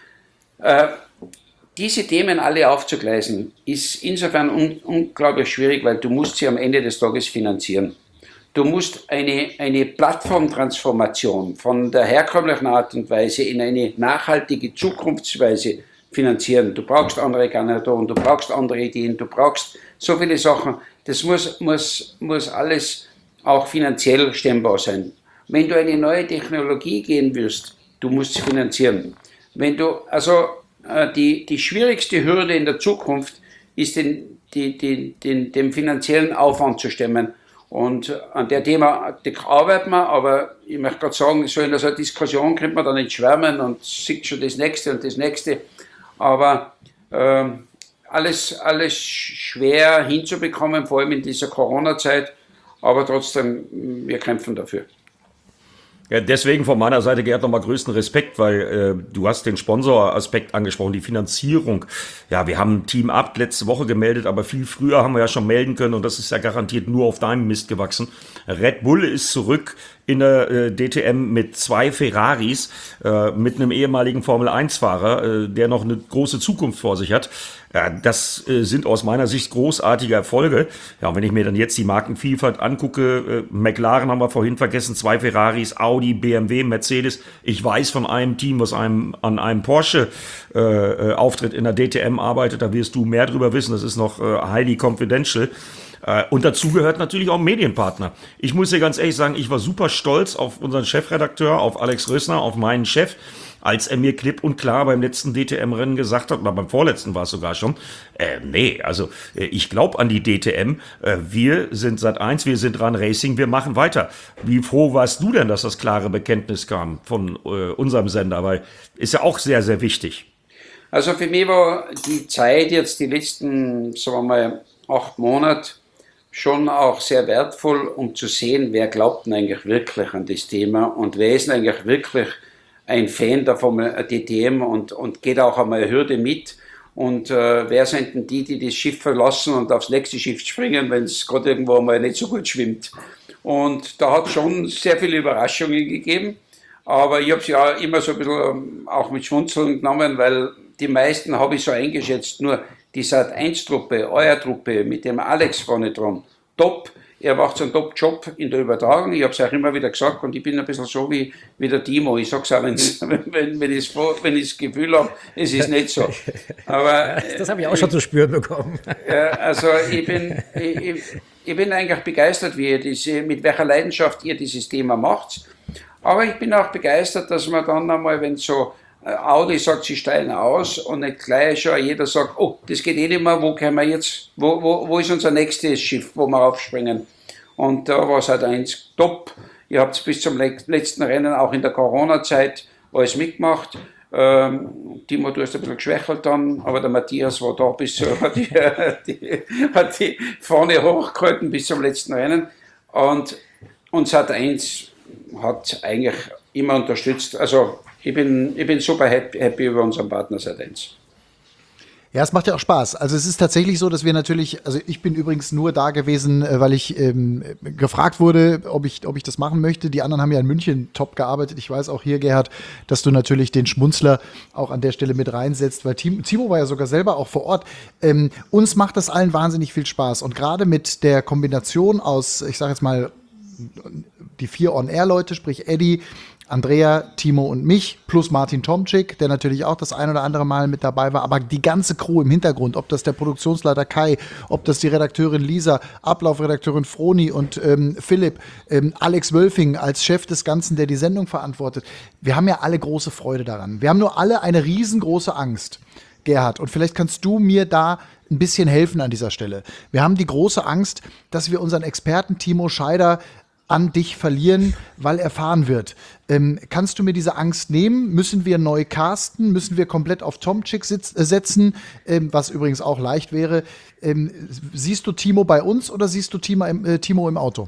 Äh, diese Themen alle aufzugleisen, ist insofern un unglaublich schwierig, weil du musst sie am Ende des Tages finanzieren. Du musst eine, eine Plattformtransformation von der herkömmlichen Art und Weise in eine nachhaltige Zukunftsweise finanzieren. Du brauchst andere Generatoren, du brauchst andere Ideen, du brauchst so viele Sachen. Das muss, muss, muss alles auch finanziell stemmbar sein. Wenn du eine neue Technologie gehen wirst, du musst sie finanzieren. Wenn du, also äh, die, die schwierigste Hürde in der Zukunft ist, den, die, die, den, den finanziellen Aufwand zu stemmen. Und an der Thema arbeiten wir, aber ich möchte gerade sagen, so in so einer Diskussion könnte man da nicht schwärmen und sieht schon das Nächste und das Nächste. Aber äh, alles, alles schwer hinzubekommen, vor allem in dieser Corona-Zeit. Aber trotzdem, wir kämpfen dafür. Ja, deswegen von meiner Seite, Gerd, nochmal größten Respekt, weil äh, du hast den Sponsoraspekt angesprochen, die Finanzierung. Ja, wir haben Team Abt letzte Woche gemeldet, aber viel früher haben wir ja schon melden können und das ist ja garantiert nur auf deinem Mist gewachsen. Red Bull ist zurück in der äh, D T M mit zwei Ferraris, äh, mit einem ehemaligen Formel eins Fahrer, äh, der noch eine große Zukunft vor sich hat. Ja, das äh, sind aus meiner Sicht großartige Erfolge. Ja, und wenn ich mir dann jetzt die Markenvielfalt angucke, äh, McLaren haben wir vorhin vergessen, zwei Ferraris, Audi, B M W, Mercedes. Ich weiß von einem Team, was einem, an einem Porsche-Auftritt äh, in der D T M arbeitet. Da wirst du mehr drüber wissen. Das ist noch äh, highly confidential. Äh, und dazu gehört natürlich auch ein Medienpartner. Ich muss dir ganz ehrlich sagen, ich war super stolz auf unseren Chefredakteur, auf Alex Rösner, auf meinen Chef, als er mir klipp und klar beim letzten D T M-Rennen gesagt hat, oder beim vorletzten war es sogar schon, äh, nee, also äh, ich glaube an die D T M, äh, wir sind Sat eins, wir sind dran Racing, wir machen weiter. Wie froh warst du denn, dass das klare Bekenntnis kam von äh, unserem Sender, weil ist ja auch sehr, sehr wichtig. Also für mich war die Zeit jetzt, die letzten, sagen wir mal, acht Monate, schon auch sehr wertvoll, um zu sehen, wer glaubt denn eigentlich wirklich an das Thema und wer ist denn eigentlich wirklich ein Fan der Formel D T M und, und geht auch einmal eine Hürde mit. Und äh, wer sind denn die, die das Schiff verlassen und aufs nächste Schiff springen, wenn es gerade irgendwo mal nicht so gut schwimmt. Und da hat es schon sehr viele Überraschungen gegeben. Aber ich habe es ja immer so ein bisschen auch mit Schmunzeln genommen, weil die meisten habe ich so eingeschätzt, nur die Sat eins Truppe, euer Truppe, mit dem Alex vorne dran, top. Er macht so einen Top-Job in der Übertragung. Ich habe es auch immer wieder gesagt und ich bin ein bisschen so wie, wie der Timo. Ich sage es auch, wenn, wenn ich wenn das Gefühl habe, es ist nicht so. Aber, das habe ich auch schon zu spüren bekommen. Ja, also ich bin, ich, ich bin eigentlich begeistert, wie ihr diese, mit welcher Leidenschaft ihr dieses Thema macht. Aber ich bin auch begeistert, dass man dann einmal, wenn so Audi sagt, sie steigen aus und nicht gleich schon jeder sagt, oh, das geht eh nicht mehr, wo können wir jetzt, wo, wo, wo ist unser nächstes Schiff, wo wir aufspringen? Und da war es halt eins top. Ihr habt bis zum letzten Rennen auch in der Corona-Zeit alles mitgemacht. Ähm, Timo, du hast ein bisschen geschwächelt dann, aber der Matthias war da bis hat die, die, hat die vorne hochgehalten bis zum letzten Rennen. Und, und Sat eins hat eigentlich immer unterstützt. Also Ich bin, ich bin super happy, happy über unseren Partner Sat eins. Ja, es macht ja auch Spaß. Also es ist tatsächlich so, dass wir natürlich, also ich bin übrigens nur da gewesen, weil ich ähm, gefragt wurde, ob ich, ob ich das machen möchte. Die anderen haben ja in München top gearbeitet. Ich weiß auch hier, Gerhard, dass du natürlich den Schmunzler auch an der Stelle mit reinsetzt, weil Timo, Timo war ja sogar selber auch vor Ort. Ähm, uns macht das allen wahnsinnig viel Spaß. Und gerade mit der Kombination aus, ich sage jetzt mal, die vier On-Air-Leute, sprich Eddie, Andrea, Timo und mich, plus Martin Tomczyk, der natürlich auch das ein oder andere Mal mit dabei war, aber die ganze Crew im Hintergrund, ob das der Produktionsleiter Kai, ob das die Redakteurin Lisa, Ablaufredakteurin Froni und ähm, Philipp, ähm, Alex Wölfing als Chef des Ganzen, der die Sendung verantwortet. Wir haben ja alle große Freude daran. Wir haben nur alle eine riesengroße Angst, Gerhard, und vielleicht kannst du mir da ein bisschen helfen an dieser Stelle. Wir haben die große Angst, dass wir unseren Experten Timo Scheider an dich verlieren, weil er fahren wird. Ähm, kannst du mir diese Angst nehmen? Müssen wir neu casten? Müssen wir komplett auf Tomczyk sitz, äh, setzen? Ähm, was übrigens auch leicht wäre. Ähm, siehst du Timo bei uns oder siehst du Timo im, äh, Timo im Auto?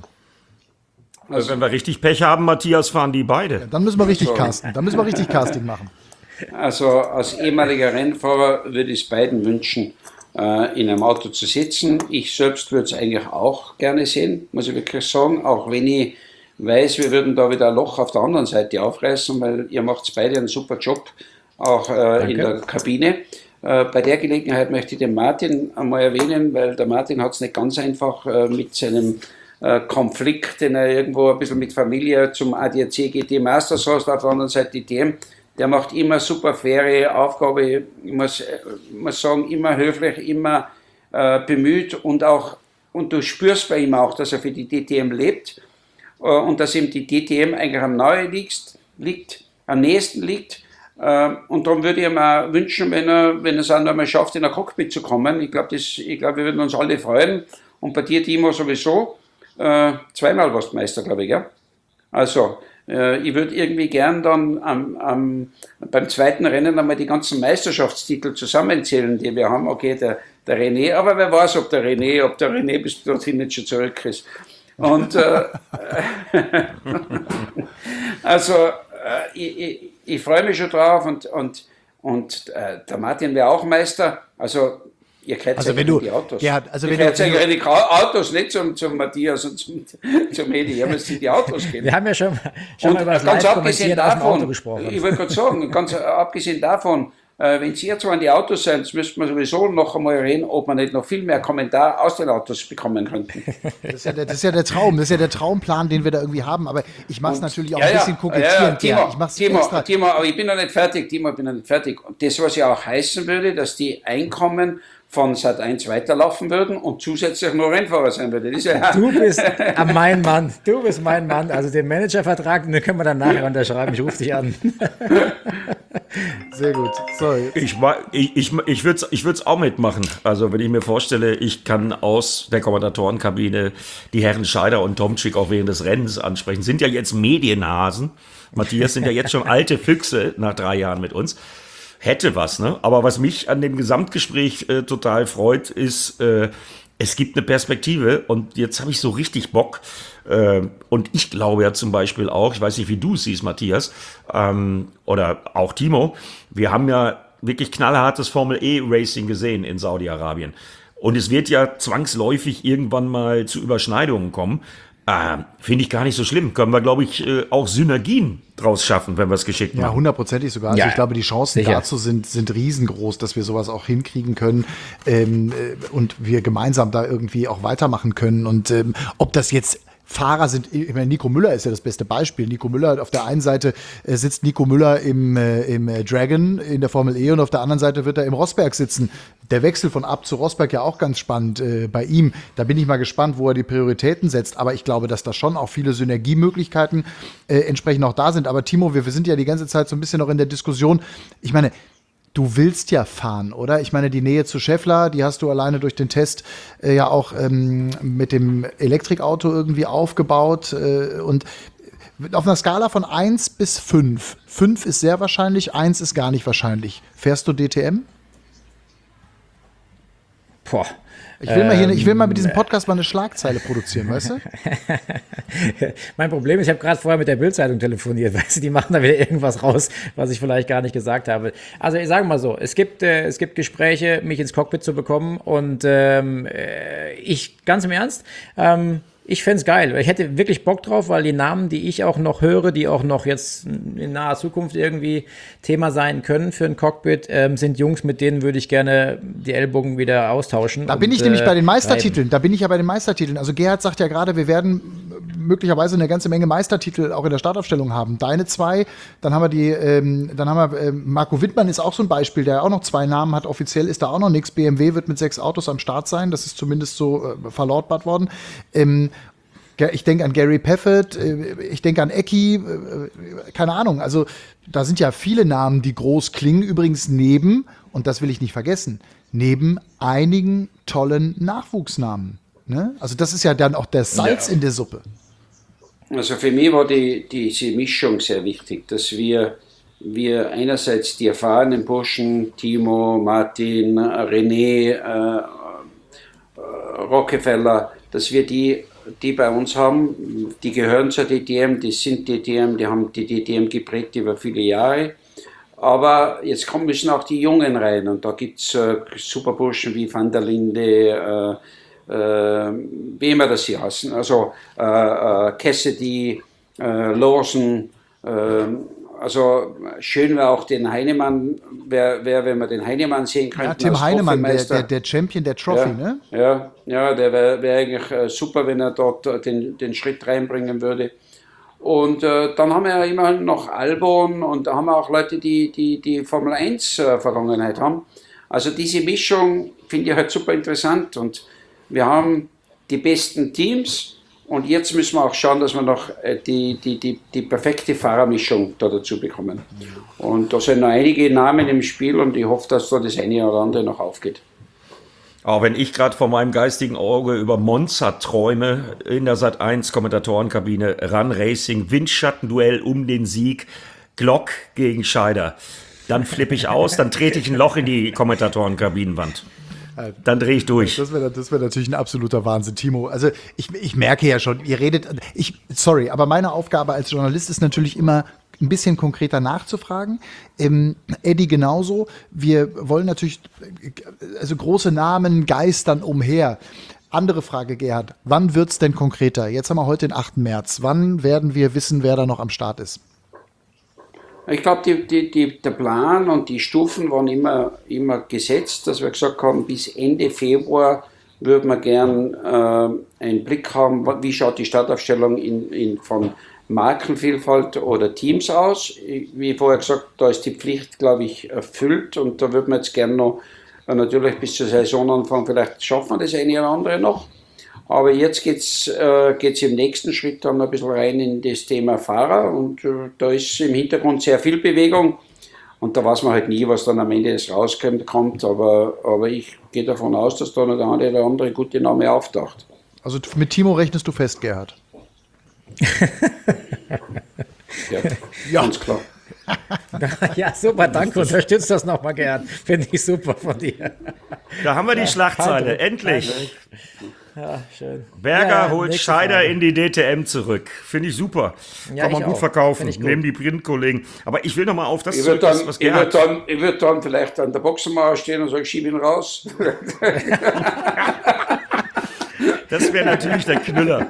Also, wenn wir richtig Pech haben, Matthias, fahren die beide. Ja, dann müssen wir richtig casten. Dann müssen wir richtig Casting machen. Also als ehemaliger Rennfahrer würde ich es beiden wünschen. äh, in einem Auto zu sitzen. Ich selbst würde es eigentlich auch gerne sehen, muss ich wirklich sagen, auch wenn ich weiß, wir würden da wieder ein Loch auf der anderen Seite aufreißen, weil ihr macht beide einen super Job, auch äh, in der Kabine. Äh, bei der Gelegenheit möchte ich den Martin einmal erwähnen, weil der Martin hat es nicht ganz einfach äh, mit seinem äh, Konflikt, den er irgendwo ein bisschen mit Familie zum A D A C G T Masters hat, auf der anderen Seite die T M. Der macht immer super faire Aufgabe, ich muss, ich muss sagen, immer höflich, immer äh, bemüht und auch, und du spürst bei ihm auch, dass er für die D T M lebt äh, und dass ihm die D T M eigentlich am Nahe liegt, liegt, am nächsten liegt. Äh, und darum würde ich ihm auch wünschen, wenn er, wenn er es auch noch mal schafft, in ein Cockpit zu kommen. Ich glaube, ich glaub, wir würden uns alle freuen. Und bei dir, Timo, sowieso. Äh, zweimal warst du Meister, glaube ich, ja? Also, ich würde irgendwie gern dann am, am, beim zweiten Rennen einmal die ganzen Meisterschaftstitel zusammenzählen, die wir haben. Okay, der, der René, aber wer weiß, ob der René, ob der René bis dorthin nicht schon zurück ist. Und äh, also äh, ich, ich, ich freue mich schon drauf und, und, und äh, der Martin wäre auch Meister. Also ihr kennt also ja wenn du, die Autos. Gerhard, also ihr wenn kennt du, ja die Autos, nicht zum, zum Matthias und zum, zum Edi, ja, es sind die Autos gehen. Wir haben ja schon, schon und mal über das ganz Live abgesehen kommentiert aus dem Auto davon, gesprochen. ich wollte gerade sagen, ganz abgesehen davon, äh, wenn Sie jetzt so an die Autos seid, müssten wir sowieso noch einmal reden, ob wir nicht noch viel mehr Kommentar aus den Autos bekommen könnten. Das ist, ja der, das ist ja der Traum, das ist ja der Traumplan, den wir da irgendwie haben, aber ich mache es natürlich auch ja, ein bisschen ja, kokettierend. ja, ja, Timo, ja. Ich mach's Timo, extra. Timo, aber ich bin noch nicht fertig, Timo, ich bin noch nicht fertig. Und das, was ja auch heißen würde, dass die Einkommen von Sat eins weiterlaufen würden und zusätzlich nur Rennfahrer sein würde. Das ist ja Du bist mein Mann, du bist mein Mann. Also den Managervertrag, den können wir dann nachher unterschreiben. Ich rufe dich an. Sehr gut. So, Ich, ich, ich, ich würde es ich würd's auch mitmachen. Also wenn ich mir vorstelle, ich kann aus der Kommentatorenkabine die Herren Scheider und Tomczyk auch während des Rennens ansprechen. Sind ja jetzt Medienhasen. Matthias sind ja jetzt schon alte Füchse nach drei Jahren mit uns. Hätte was, ne? Aber was mich an dem Gesamtgespräch äh, total freut, ist, äh, es gibt eine Perspektive und jetzt habe ich so richtig Bock. Äh, und ich glaube ja zum Beispiel auch, ich weiß nicht, wie du es siehst, Matthias, ähm, oder auch Timo, wir haben ja wirklich knallhartes Formel-E-Racing gesehen in Saudi-Arabien. Und es wird ja zwangsläufig irgendwann mal zu Überschneidungen kommen. Äh, Finde ich gar nicht so schlimm. Können wir, glaube ich, äh, auch Synergien draus schaffen, wenn wir es geschickt machen. ja, hundertprozentig sogar. Also Ja, ich glaube, die Chancen sicher. dazu sind, sind riesengroß, dass wir sowas auch hinkriegen können ähm, äh, und wir gemeinsam da irgendwie auch weitermachen können. Und ähm, ob das jetzt Fahrer sind, ich meine, Nico Müller ist ja das beste Beispiel. Nico Müller, auf der einen Seite äh, sitzt Nico Müller im, äh, im äh, Dragon in der Formel E und auf der anderen Seite wird er im Rosberg sitzen. Der Wechsel von Ab zu Rosberg ja auch ganz spannend äh, bei ihm. Da bin ich mal gespannt, wo er die Prioritäten setzt. Aber ich glaube, dass da schon auch viele Synergiemöglichkeiten äh, entsprechend auch da sind. Aber Timo, wir, wir sind ja die ganze Zeit so ein bisschen noch in der Diskussion. Ich meine, du willst ja fahren, oder? Ich meine, die Nähe zu Scheffler, die hast du alleine durch den Test äh, ja auch ähm, mit dem Elektrikauto irgendwie aufgebaut. Äh, und auf einer Skala von eins bis fünf. fünf ist sehr wahrscheinlich, eins ist gar nicht wahrscheinlich. Fährst du D T M? Boah. Ich will, mal hier, ich will mal mit diesem Podcast mal eine Schlagzeile produzieren, weißt du? Mein Problem ist, ich habe gerade vorher mit der Bild-Zeitung telefoniert, weißt du, die machen da wieder irgendwas raus, was ich vielleicht gar nicht gesagt habe. Also ich sage mal so, es gibt, äh, es gibt Gespräche, mich ins Cockpit zu bekommen und ähm, äh, ich, ganz im Ernst, ähm, ich fände es geil. Ich hätte wirklich Bock drauf, weil die Namen, die ich auch noch höre, die auch noch jetzt in naher Zukunft irgendwie Thema sein können für ein Cockpit, ähm, sind Jungs, mit denen würde ich gerne die Ellbogen wieder austauschen. Da bin und, ich nämlich äh, bei den Meistertiteln. Da bin ich ja bei den Meistertiteln. Also Gerhard sagt ja gerade, wir werden möglicherweise eine ganze Menge Meistertitel auch in der Startaufstellung haben. Deine zwei, dann haben wir die, ähm, dann haben wir ähm, Marco Wittmann ist auch so ein Beispiel, der auch noch zwei Namen hat. Offiziell ist da auch noch nichts. B M W wird mit sechs Autos am Start sein. Das ist zumindest so äh, verlautbart worden. Ähm, Ich denke an Gary Paffett, ich denke an Ecki, keine Ahnung. Also da sind ja viele Namen, die groß klingen. Übrigens neben, und das will ich nicht vergessen, neben einigen tollen Nachwuchsnamen. Ne? Also das ist ja dann auch der Salz Ja. in der Suppe. Also für mich war die, diese Mischung sehr wichtig, dass wir, wir einerseits die erfahrenen Burschen, Timo, Martin, René, äh, äh, Rockefeller, dass wir die die bei uns haben, die gehören zur D T M, die sind D T M, die haben die D T M geprägt über viele Jahre. Aber jetzt kommen, müssen auch die Jungen rein und da gibt es äh, Superburschen wie Van der Linde, äh, äh, wie immer das sie heißen, also äh, äh, Cassidy, äh, Lawson, äh, also schön wäre auch den Heinemann, wär, wär, wenn wir den Heinemann sehen könnten. Ja, Tim Heinemann, der, der, der Champion der Trophy, ja, ne? Ja, ja, der wäre wär eigentlich äh, super, wenn er dort äh, den, den Schritt reinbringen würde. Und äh, dann haben wir ja immerhin noch Albon und da haben wir auch Leute, die die, die Formel eins äh, Vergangenheit haben. Also diese Mischung finde ich halt super interessant und wir haben die besten Teams und jetzt müssen wir auch schauen, dass wir noch äh, die, die, die, die perfekte Fahrermischung da dazu bekommen. Und da sind noch einige Namen im Spiel und ich hoffe, dass da das eine oder andere noch aufgeht. Auch wenn ich gerade vor meinem geistigen Auge über Monza träume, in der Sat eins Kommentatorenkabine, Run Racing, Windschattenduell um den Sieg, Glock gegen Scheider. Dann flippe ich aus, dann trete ich ein Loch in die Kommentatorenkabinenwand. Dann drehe ich durch. Das wäre das wär natürlich ein absoluter Wahnsinn, Timo. Also ich, ich merke ja schon, ihr redet, ich, sorry, aber meine Aufgabe als Journalist ist natürlich immer, ein bisschen konkreter nachzufragen. Ähm, Eddie genauso. Wir wollen natürlich, also große Namen geistern umher. Andere Frage, Gerhard. Wann wird es denn konkreter? Jetzt haben wir heute den achten März. Wann werden wir wissen, wer da noch am Start ist? Ich glaube, die, die, die, der Plan und die Stufen waren immer, immer gesetzt, dass wir gesagt haben, bis Ende Februar würden wir gern äh, einen Blick haben, wie schaut die Startaufstellung in, in, von Markenvielfalt oder Teams aus. Wie vorher gesagt, da ist die Pflicht, glaube ich, erfüllt und da würden wir jetzt gerne noch, äh, natürlich bis zur Saisonanfang, vielleicht schaffen wir das eine oder andere noch. Aber jetzt geht es äh, geht's im nächsten Schritt dann ein bisschen rein in das Thema Fahrer und äh, da ist im Hintergrund sehr viel Bewegung und da weiß man halt nie, was dann am Ende des rauskommt, kommt, aber, aber ich gehe davon aus, dass da noch der eine oder andere gute Name auftaucht. Also mit Timo rechnest du fest, Gerhard? Ja, ja, ganz klar. Ja, super, danke. Unterstützt das nochmal, Gerhard. Finde ich super von dir. Da haben wir die Ja, Schlagzeile, Eindruck, endlich. Eindruck. Ja, schön. Berger Ja, holt nächste Scheider Frage. in die D T M zurück. Finde ich super. Ja, Kann man ich gut auch. verkaufen. Finde ich gut. Nehmen die Printkollegen. Aber ich will noch mal auf das Ich zurück, würde was, dann, was ich würd Gerhard... dann, ich würd dann vielleicht an der Boxenmauer stehen und sagen, schieb ihn raus. Das wäre natürlich der Knüller.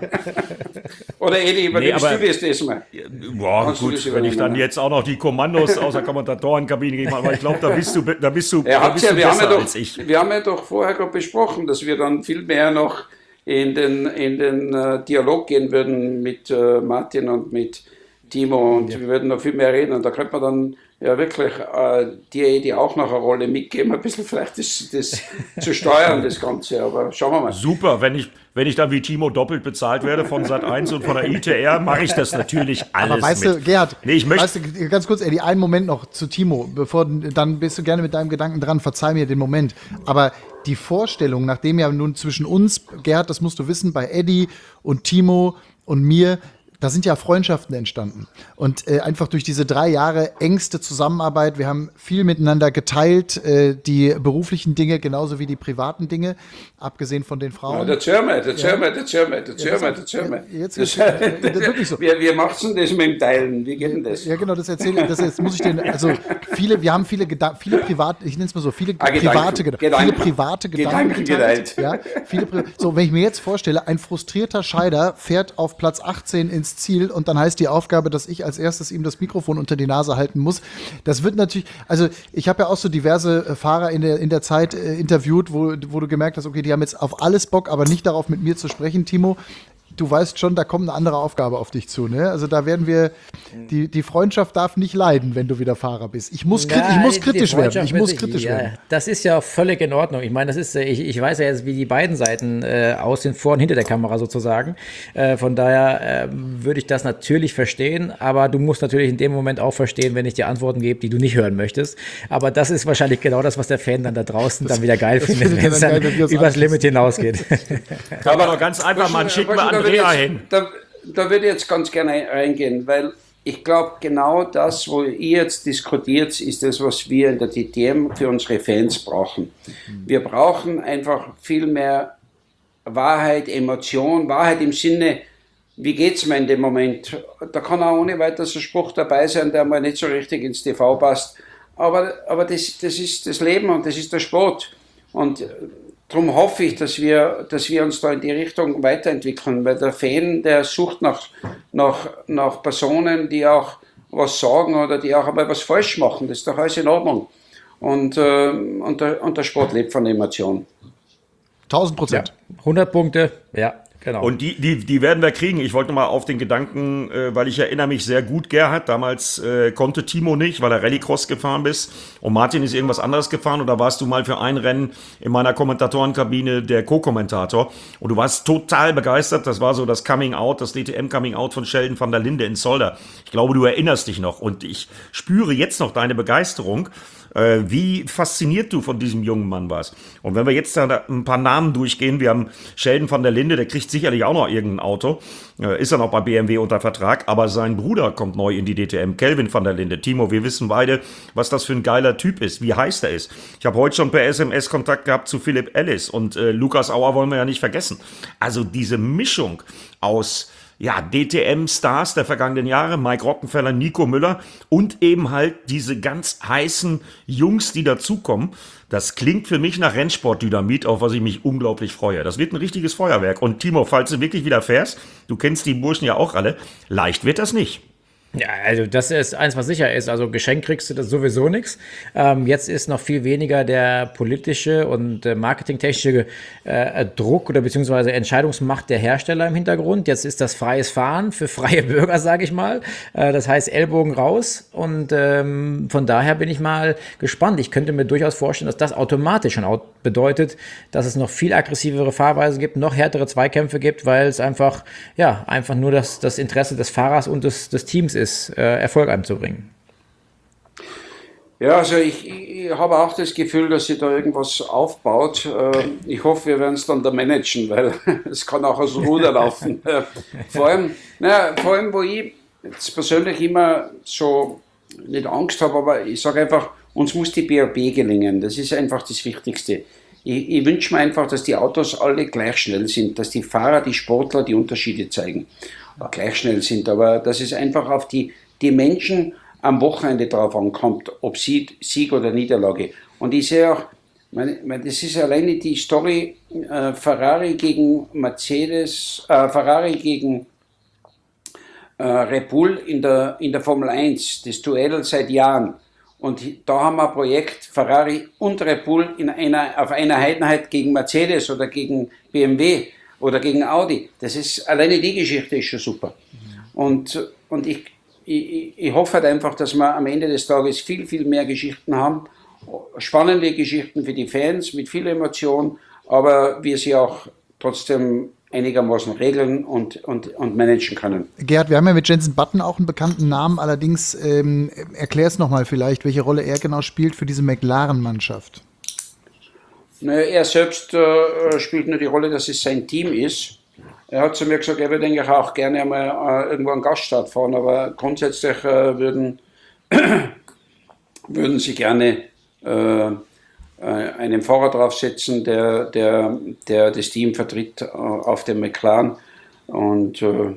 Oder Edi, übernimmst Nee, aber- du das diesmal? Boah, Kannst du gut, das wenn ich dann übernehmen? jetzt auch noch die Kommandos aus der Kommentatorenkabine gebe, aber ich glaube, da bist du, da bist du, Ja, da habt bist ihr, du wir, haben besser ja als doch, ich. wir haben ja doch vorher gerade besprochen, dass wir dann viel mehr noch in den, in den äh, Dialog gehen würden mit äh, Martin und mit Timo und wir würden noch viel mehr reden und da könnte man dann ja wirklich äh, dir die auch noch eine Rolle mitgeben, ein bisschen vielleicht das, das zu steuern, das Ganze, aber schauen wir mal. Super, wenn ich, wenn ich dann wie Timo doppelt bezahlt werde von Sat eins und von der I T R, mache ich das natürlich alles Aber weißt mit. du, Gerhard, Nee, ich möchte- weißt du, ganz kurz, Eddie, einen Moment noch zu Timo, bevor, dann bist du gerne mit deinem Gedanken dran, verzeih mir den Moment. Aber die Vorstellung, nachdem ja nun zwischen uns, Gerhard, das musst du wissen, bei Eddie und Timo und mir, da sind ja Freundschaften entstanden. Und äh, einfach durch diese drei Jahre engste Zusammenarbeit, wir haben viel miteinander geteilt, äh, die beruflichen Dinge genauso wie die privaten Dinge, abgesehen von den Ja, Frauen. der Zürmer, der Zürmer, der Zürmer, der Zürmer, der Zürmer. Jetzt Das- ist äh, das ist wirklich so. Wie, wie macht's denn das mit dem Teilen? Wie geht denn das? Ja, genau, das erzähle ich. Das jetzt muss ich den, also viele, wir haben viele Gedanken, viele private, ich nenne es mal so, viele Ah, Gedanken, private Gedanken, Gedanken. viele private Gedanken, Gedanken geteilt. geteilt. Ja, viele, Pri- so, wenn ich mir jetzt vorstelle, ein frustrierter Scheider fährt auf Platz achtzehn ins Ziel und dann heißt die Aufgabe, dass ich als erstes ihm das Mikrofon unter die Nase halten muss. Das wird natürlich, also ich habe ja auch so diverse äh, Fahrer in der, in der Zeit äh, interviewt, wo, wo du gemerkt hast, okay, die haben jetzt auf alles Bock, aber nicht darauf, mit mir zu sprechen, Timo. Du weißt schon, da kommt eine andere Aufgabe auf dich zu, ne? Also da werden wir, die, die Freundschaft darf nicht leiden, wenn du wieder Fahrer bist. Ich muss, krit, ich muss die kritisch werden. Freundschaft Ich muss wird sich- kritisch ja, werden. Das ist ja völlig in Ordnung. Ich meine, das ist, äh, ich, ich weiß ja jetzt, wie die beiden Seiten äh, aussehen, vor und hinter der Kamera sozusagen. Äh, von daher äh, würde ich das natürlich verstehen, aber du musst natürlich in dem Moment auch verstehen, wenn ich dir Antworten gebe, die du nicht hören möchtest. Aber das ist wahrscheinlich genau das, was der Fan dann da draußen dann wieder geil findet, findet er wenn es dann dann geil, wenn wir uns übers anschließen. Limit hinausgeht. Aber ganz einfach, man schickt mal Andrea hin. Da, da würde ich jetzt ganz gerne reingehen, weil ich glaube, genau das, wo ihr jetzt diskutiert, ist das, was wir in der D T M für unsere Fans brauchen. Wir brauchen einfach viel mehr Wahrheit, Emotion, Wahrheit im Sinne, wie geht's mir in dem Moment? Da kann auch ohne weiteres ein Spruch dabei sein, der mal nicht so richtig ins T V passt, aber, aber das, das ist das Leben und das ist der Sport. Und darum hoffe ich, dass wir, dass wir uns da in die Richtung weiterentwickeln, weil der Fan, der sucht nach, nach, nach Personen, die auch was sagen oder die auch einmal was falsch machen. Das ist doch alles in Ordnung. Und, äh, und, der, und der Sport lebt von Emotionen. tausend Prozent. Ja, hundert Punkte, ja. Genau. Und die, die, die werden wir kriegen. Ich wollte mal auf den Gedanken, äh, weil ich erinnere mich sehr gut, Gerhard, damals äh, konnte Timo nicht, weil er Rallycross gefahren bist und Martin ist irgendwas anderes gefahren oder warst du mal für ein Rennen in meiner Kommentatorenkabine der Co-Kommentator und du warst total begeistert. Das war so das Coming Out, das D T M Coming Out von Sheldon van der Linde in Zolder. Ich glaube, du erinnerst dich noch und ich spüre jetzt noch deine Begeisterung. Äh, wie fasziniert du von diesem jungen Mann warst. Und wenn wir jetzt da ein paar Namen durchgehen, wir haben Sheldon van der Linde, der kriegt sicherlich auch noch irgendein Auto, äh, ist er noch bei B M W unter Vertrag, aber sein Bruder kommt neu in die D T M, Kelvin van der Linde. Timo, wir wissen beide, was das für ein geiler Typ ist, wie heiß er ist. Ich habe heute schon per S M S Kontakt gehabt zu Philipp Ellis und äh, Lukas Auer wollen wir ja nicht vergessen. Also diese Mischung aus ja, D T M-Stars der vergangenen Jahre, Mike Rockenfeller, Nico Müller und eben halt diese ganz heißen Jungs, die dazukommen. Das klingt für mich nach Rennsportdynamit, auf was ich mich unglaublich freue. Das wird ein richtiges Feuerwerk. Und Timo, falls du wirklich wieder fährst, du kennst die Burschen ja auch alle, leicht wird das nicht. Ja, also das ist eins, was sicher ist. Also geschenkt kriegst du das sowieso nichts. Ähm, jetzt ist noch viel weniger der politische und äh, marketingtechnische äh, Druck oder beziehungsweise Entscheidungsmacht der Hersteller im Hintergrund. Jetzt ist das freies Fahren für freie Bürger, sage ich mal. Äh, das heißt Ellbogen raus und ähm, von daher bin ich mal gespannt. Ich könnte mir durchaus vorstellen, dass das automatisch schon bedeutet, dass es noch viel aggressivere Fahrweisen gibt, noch härtere Zweikämpfe gibt, weil es einfach, ja, einfach nur das, das Interesse des Fahrers und des, des Teams ist. Ist, äh, Erfolg einzubringen. Ja, also ich, ich habe auch das Gefühl, dass sie da irgendwas aufbaut. Äh, ich hoffe, wir werden es dann da managen, weil es kann auch aus dem Ruder laufen. Äh, vor allem, naja, vor allem, wo ich jetzt persönlich immer so nicht Angst habe, aber ich sage einfach, uns muss die B R B gelingen. Das ist einfach das Wichtigste. Ich, ich wünsche mir einfach, dass die Autos alle gleich schnell sind, dass die Fahrer, die Sportler die Unterschiede zeigen. Gleich schnell sind, aber dass es einfach auf die, die Menschen am Wochenende drauf ankommt, ob Sieg, Sieg oder Niederlage. Und ich sehe auch, meine, meine, das ist alleine die Story äh, Ferrari gegen Mercedes, äh, Ferrari gegen äh, Red Bull in der, in der Formel eins, das Duell seit Jahren. Und da haben wir ein Projekt Ferrari und Red Bull in einer, auf einer Einheit gegen Mercedes oder gegen B M W. Oder gegen Audi. Das ist, alleine die Geschichte ist schon super. Und, und ich, ich, ich hoffe halt einfach, dass wir am Ende des Tages viel, viel mehr Geschichten haben. Spannende Geschichten für die Fans mit viel Emotion, aber wir sie auch trotzdem einigermaßen regeln und, und, und managen können. Gerhard, wir haben ja mit Jenson Button auch einen bekannten Namen, allerdings ähm, erklär es nochmal vielleicht, welche Rolle er genau spielt für diese McLaren-Mannschaft. Naja, er selbst äh, spielt nur die Rolle, dass es sein Team ist. Er hat zu mir gesagt, er würde eigentlich auch gerne einmal äh, irgendwo einen Gaststart fahren, aber grundsätzlich äh, würden, würden sie gerne äh, einen Fahrer draufsetzen, der, der, der das Team vertritt äh, auf dem McLaren. Und äh,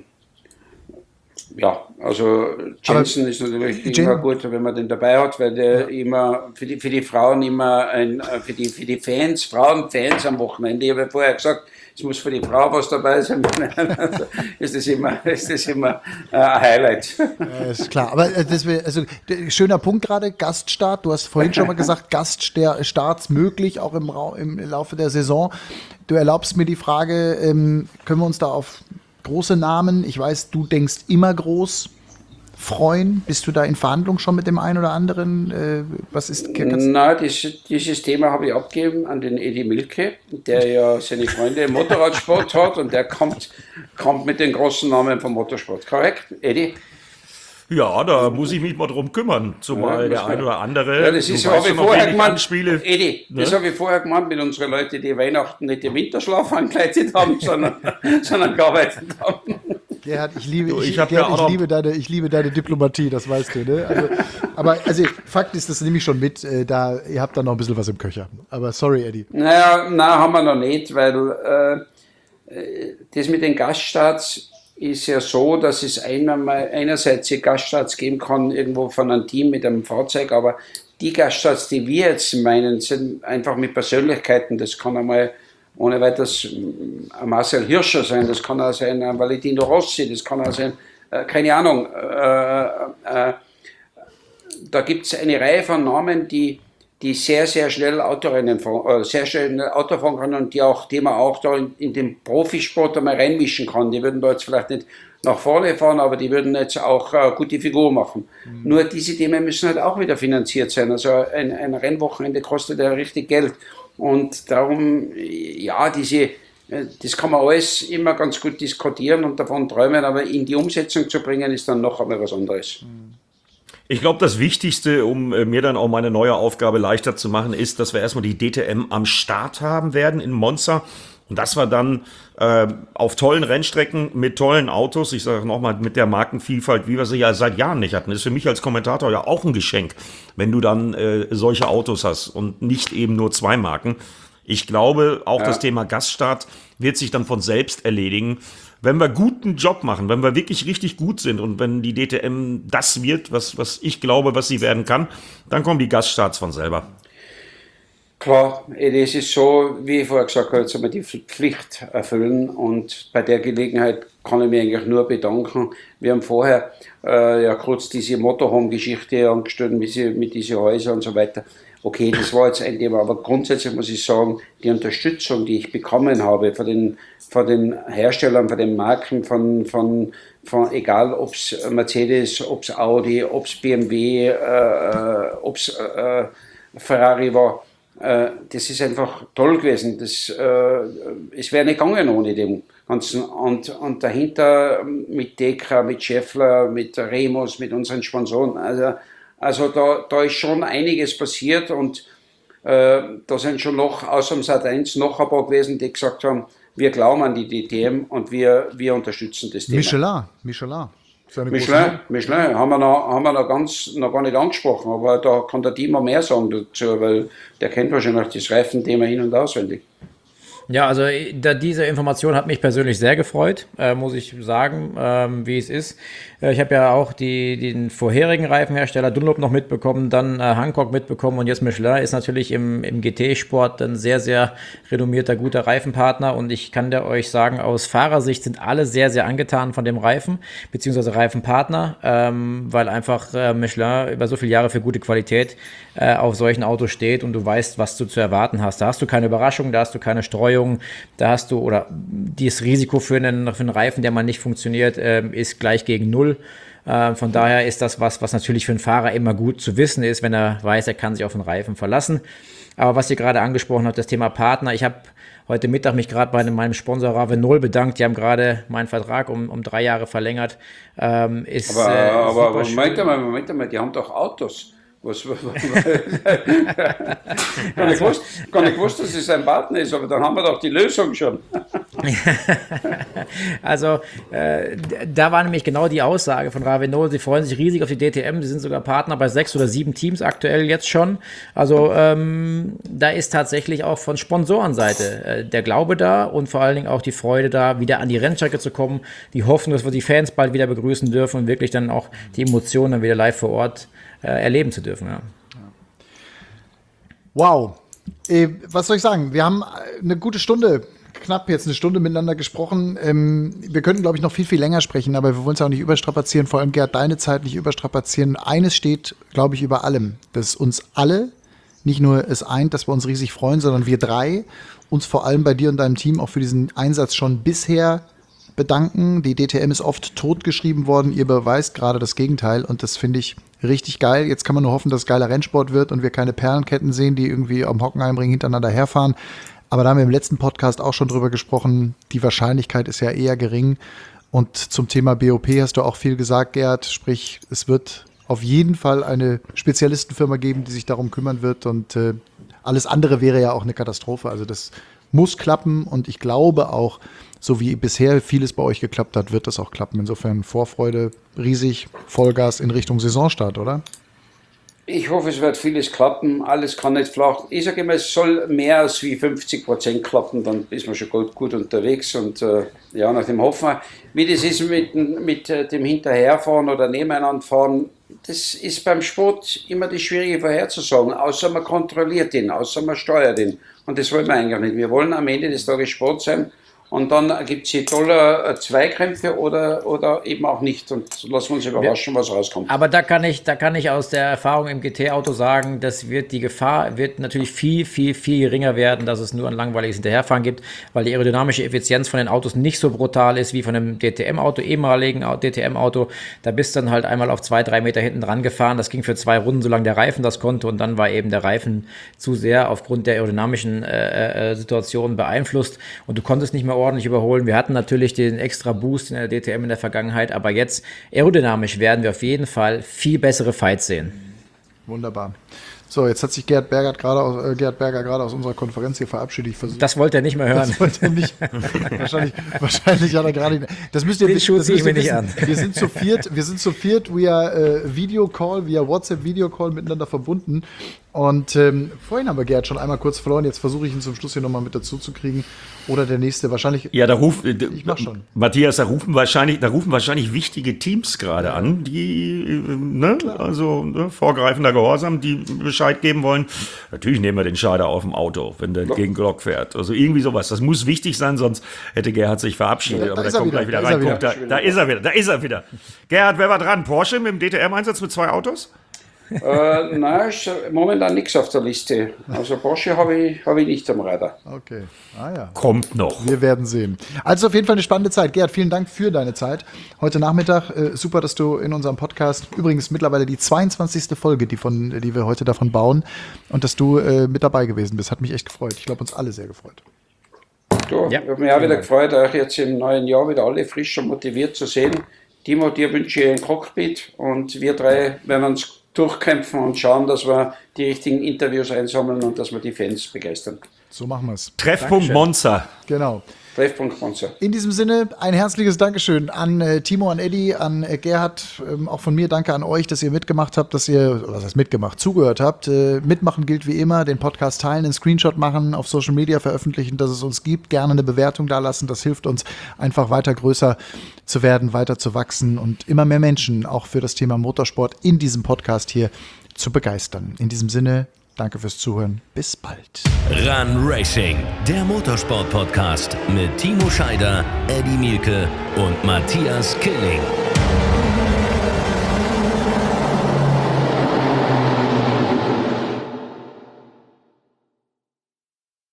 ja, also Jenson ist natürlich Jen- immer gut, wenn man den dabei hat, weil der ja. immer für die, für die Frauen immer ein, für die, für die Fans, Frauenfans am Wochenende, ich habe ja vorher gesagt, es muss für die Frau was dabei sein, also ist das immer, ist das immer äh, ein Highlight. Ja, ist klar, aber das wär, also schöner Punkt gerade, Gaststart, du hast vorhin schon mal gesagt, Gaststarts möglich, auch im, im Laufe der Saison. Du erlaubst mir die Frage, ähm, können wir uns da auf große Namen, ich weiß, du denkst immer groß, freuen? Bist du da in Verhandlung schon mit dem einen oder anderen? Äh, was ist? Nein, das, dieses Thema habe ich abgegeben an den Edi Milke, der ja seine Freunde im Motorradsport hat und der kommt, kommt mit den großen Namen vom Motorsport. Korrekt, Edi? Ja, da muss ich mich mal drum kümmern, zumal ja, der ein oder andere. Ja, das ist, habe ich vorher gemeint, Edi, ne? das habe ich vorher gemeint mit unseren Leuten, die Weihnachten nicht den Winterschlaf angekleidet haben, sondern, sondern gearbeitet haben. Gerhard, ich liebe, du, ich, ich, Gerhard, ja ich, liebe deine, ich liebe deine Diplomatie, das weißt du, ne? Also, aber also, Fakt ist, das nehme ich schon mit, äh, da, ihr habt da noch ein bisschen was im Köcher. Aber sorry, Eddie. Naja, nein, haben wir noch nicht, weil äh, das mit den Gaststarts ist ja so, dass es einmal, einerseits Gaststarts geben kann, irgendwo von einem Team mit einem Fahrzeug, aber die Gaststarts, die wir jetzt meinen, sind einfach mit Persönlichkeiten. Das kann einmal ohne weiteres ein Marcel Hirscher sein, das kann auch sein ein Valentino Rossi, das kann auch sein, äh, keine Ahnung. Äh, äh, da gibt es eine Reihe von Namen, die die sehr, sehr schnell Autorennen fahren, äh, sehr schnell Auto fahren können und die, auch, die man auch da in, in den Profisport einmal reinmischen kann. Die würden da jetzt vielleicht nicht nach vorne fahren, aber die würden jetzt auch äh, gute Figur machen. Mhm. Nur diese Themen müssen halt auch wieder finanziert sein. Also ein, ein Rennwochenende kostet ja richtig Geld. Und darum, ja, diese, das kann man alles immer ganz gut diskutieren und davon träumen, aber in die Umsetzung zu bringen, ist dann noch einmal was anderes. Mhm. Ich glaube, das Wichtigste, um äh, mir dann auch meine neue Aufgabe leichter zu machen, ist, dass wir erstmal die D T M am Start haben werden in Monza. Und das war dann äh, auf tollen Rennstrecken mit tollen Autos, ich sage nochmal, mit der Markenvielfalt, wie wir sie ja seit Jahren nicht hatten. Das ist für mich als Kommentator ja auch ein Geschenk, wenn du dann äh, solche Autos hast und nicht eben nur zwei Marken. Ich glaube, auch ja. das Thema Gaststart wird sich dann von selbst erledigen. Wenn wir guten Job machen, wenn wir wirklich richtig gut sind und wenn die D T M das wird, was, was ich glaube, was sie werden kann, dann kommen die Gaststarts von selber. Klar, es ist so, wie ich vorher gesagt habe, jetzt einmal die Pflicht erfüllen und bei der Gelegenheit kann ich mich eigentlich nur bedanken. Wir haben vorher äh, ja kurz diese Motorhome-Geschichte angestellt mit, diese, mit diesen Häusern und so weiter. Okay, das war jetzt ein Thema, aber grundsätzlich muss ich sagen, die Unterstützung, die ich bekommen habe von den, von den Herstellern, von den Marken, von, von, von egal ob es Mercedes, ob es Audi, ob es B M W, äh, ob es äh, Ferrari war, äh, das ist einfach toll gewesen. Das, äh, es wäre nicht gegangen ohne dem Ganzen. Und, und dahinter mit Dekra, mit Scheffler, mit Remus, mit unseren Sponsoren, also Also da, da ist schon einiges passiert und äh, da sind schon noch, außer dem Sat eins, noch ein paar gewesen, die gesagt haben, wir glauben an die D T M und wir, wir unterstützen das Thema. Michelin, Michelin. Michelin, Michelin haben wir, noch, haben wir noch, ganz, noch gar nicht angesprochen, aber da kann der Timo mehr sagen dazu, weil der kennt wahrscheinlich das Reifenthema in- und auswendig. Ja, also da, diese Information hat mich persönlich sehr gefreut, äh, muss ich sagen, ähm, wie es ist. Äh, ich habe ja auch die, den vorherigen Reifenhersteller Dunlop noch mitbekommen, dann äh, Hankook mitbekommen und jetzt Michelin ist natürlich im, im G T-Sport ein sehr, sehr renommierter, guter Reifenpartner und ich kann dir euch sagen, aus Fahrersicht sind alle sehr, sehr angetan von dem Reifen, beziehungsweise Reifenpartner, ähm, weil einfach äh, Michelin über so viele Jahre für gute Qualität äh, auf solchen Autos steht und du weißt, was du zu erwarten hast. Da hast du keine Überraschung, da hast du keine Streuung. Da hast du, oder das Risiko für einen, für einen Reifen, der mal nicht funktioniert, äh, ist gleich gegen null. Äh, von daher ist das was, was natürlich für einen Fahrer immer gut zu wissen ist, wenn er weiß, er kann sich auf den Reifen verlassen. Aber was ihr gerade angesprochen habt, das Thema Partner, ich habe heute Mittag mich gerade bei meinem Sponsor Ravenol bedankt. Die haben gerade meinen Vertrag um, um drei Jahre verlängert. Ähm, ist, aber äh, aber Moment einmal, Moment einmal, die haben doch Autos. Was, was, was, gar, nicht gewusst, gar nicht gewusst, dass es ein Partner ist, aber dann haben wir doch die Lösung schon. Also, äh, da war nämlich genau die Aussage von Ravenol, sie freuen sich riesig auf die D T M, sie sind sogar Partner bei sechs oder sieben Teams aktuell jetzt schon. Also, ähm, da ist tatsächlich auch von Sponsorenseite äh, der Glaube da und vor allen Dingen auch die Freude da, wieder an die Rennstrecke zu kommen, die Hoffnung, dass wir die Fans bald wieder begrüßen dürfen und wirklich dann auch die Emotionen dann wieder live vor Ort erleben zu dürfen. Ja. Wow. Äh, was soll ich sagen? Wir haben eine gute Stunde, knapp jetzt eine Stunde miteinander gesprochen. Ähm, wir könnten, glaube ich, noch viel, viel länger sprechen, aber wir wollen es auch nicht überstrapazieren, vor allem Gerd, deine Zeit nicht überstrapazieren. Eines steht, glaube ich, über allem, dass uns alle nicht nur es eint, dass wir uns riesig freuen, sondern wir drei uns vor allem bei dir und deinem Team auch für diesen Einsatz schon bisher bedanken. Die D T M ist oft totgeschrieben worden. Ihr beweist gerade das Gegenteil und das finde ich richtig geil. Jetzt kann man nur hoffen, dass es geiler Rennsport wird und wir keine Perlenketten sehen, die irgendwie am Hockenheimring hintereinander herfahren. Aber da haben wir im letzten Podcast auch schon drüber gesprochen. Die Wahrscheinlichkeit ist ja eher gering. Und zum Thema B O P hast du auch viel gesagt, Gerd. Sprich, es wird auf jeden Fall eine Spezialistenfirma geben, die sich darum kümmern wird. Und äh, alles andere wäre ja auch eine Katastrophe. Also das muss klappen und ich glaube auch, so wie bisher vieles bei euch geklappt hat, wird das auch klappen. Insofern Vorfreude riesig, Vollgas in Richtung Saisonstart, oder? Ich hoffe, es wird vieles klappen. Alles kann nicht flach. Ich sage immer, es soll mehr als wie fünfzig Prozent klappen, dann ist man schon gut, gut unterwegs. Und äh, ja, nach dem hoffen wir, wie das ist mit, mit äh, dem Hinterherfahren oder Nebeneinanderfahren, das ist beim Sport immer das Schwierige vorherzusagen, außer man kontrolliert ihn, außer man steuert ihn. Und das wollen wir eigentlich nicht. Wir wollen am Ende des Tages Sport sein. Und dann gibt es hier tolle Zweikrämpfe oder, oder eben auch nicht. Und lassen wir uns überraschen, was rauskommt. Aber da kann ich, da kann ich aus der Erfahrung im G T-Auto sagen, das wird die Gefahr wird natürlich viel, viel, viel geringer werden, dass es nur ein langweiliges Hinterherfahren gibt, weil die aerodynamische Effizienz von den Autos nicht so brutal ist wie von einem D T M-Auto, ehemaligen D T M-Auto. Da bist du dann halt einmal auf zwei, drei Meter hinten dran gefahren. Das ging für zwei Runden, solange der Reifen das konnte. Und dann war eben der Reifen zu sehr aufgrund der aerodynamischen äh, äh, Situation beeinflusst. Und du konntest nicht mehr ordentlich überholen. Wir hatten natürlich den extra Boost in der D T M in der Vergangenheit, aber jetzt aerodynamisch werden wir auf jeden Fall viel bessere Fights sehen. Wunderbar. So, jetzt hat sich Gerhard Berger gerade aus, äh, Gerhard Berger gerade aus unserer Konferenz hier verabschiedet. Ich versuch, das wollte er nicht mehr hören. Das wollte er nicht. wahrscheinlich, wahrscheinlich hat er gerade nicht. Das müsst ihr, Den Schuh das ziehe ich müsst mir ihr nicht wissen. an. Wir sind zu viert, wir sind zu viert via äh, Video Call, via WhatsApp Video Call miteinander verbunden. Und ähm, vorhin haben wir Gerhard schon einmal kurz verloren. Jetzt versuche ich ihn zum Schluss hier nochmal mit dazu zu kriegen. Oder der nächste wahrscheinlich. Ja, da ruft, ich mach schon. Matthias, da rufen wahrscheinlich, da rufen wahrscheinlich wichtige Teams gerade an, die, ne, also ne, vorgreifender Gehorsam, die Bescheid geben wollen. Natürlich nehmen wir den Scheider auf dem Auto, wenn der gegen Glock fährt. Also irgendwie sowas. Das muss wichtig sein, sonst hätte Gerhard sich verabschiedet. Ja, aber da der kommt wieder, gleich wieder da rein. ist er Guck, da, da ist er wieder, da ist er wieder. Gerhard, wer war dran? Porsche mit dem D T M-Einsatz mit zwei Autos? äh, nein, ist momentan nichts auf der Liste. Also Porsche habe ich, hab ich nicht am Radar. Okay. Ah ja. Kommt noch. Wir werden sehen. Also auf jeden Fall eine spannende Zeit. Gerhard, vielen Dank für deine Zeit. Heute Nachmittag, äh, super, dass du in unserem Podcast, übrigens mittlerweile die zweiundzwanzigste Folge, die, von, die wir heute davon bauen, und dass du äh, mit dabei gewesen bist. Hat mich echt gefreut. Ich glaube, uns alle sehr gefreut. Du, Ja. ich habe mich auch wieder gefreut, euch jetzt im neuen Jahr wieder alle frisch und motiviert zu sehen. Timo, dir wünsche ich ein Cockpit und wir drei werden uns durchkämpfen und schauen, dass wir die richtigen Interviews einsammeln und dass wir die Fans begeistern. So machen wir es. Treffpunkt Monza. Genau. Treffpunkt Monza. In diesem Sinne ein herzliches Dankeschön an äh, Timo, an Eddie, an äh, Gerhard. Ähm, auch von mir danke an euch, dass ihr mitgemacht habt, dass ihr, was heißt mitgemacht, zugehört habt. Äh, mitmachen gilt wie immer, den Podcast teilen, einen Screenshot machen, auf Social Media veröffentlichen, dass es uns gibt. Gerne eine Bewertung da lassen. Das hilft uns einfach weiter größer zu werden, weiter zu wachsen und immer mehr Menschen auch für das Thema Motorsport in diesem Podcast hier zu begeistern. In diesem Sinne, danke fürs Zuhören. Bis bald. Run Racing, der Motorsport-Podcast mit Timo Scheider, Eddie Mielke und Matthias Killing.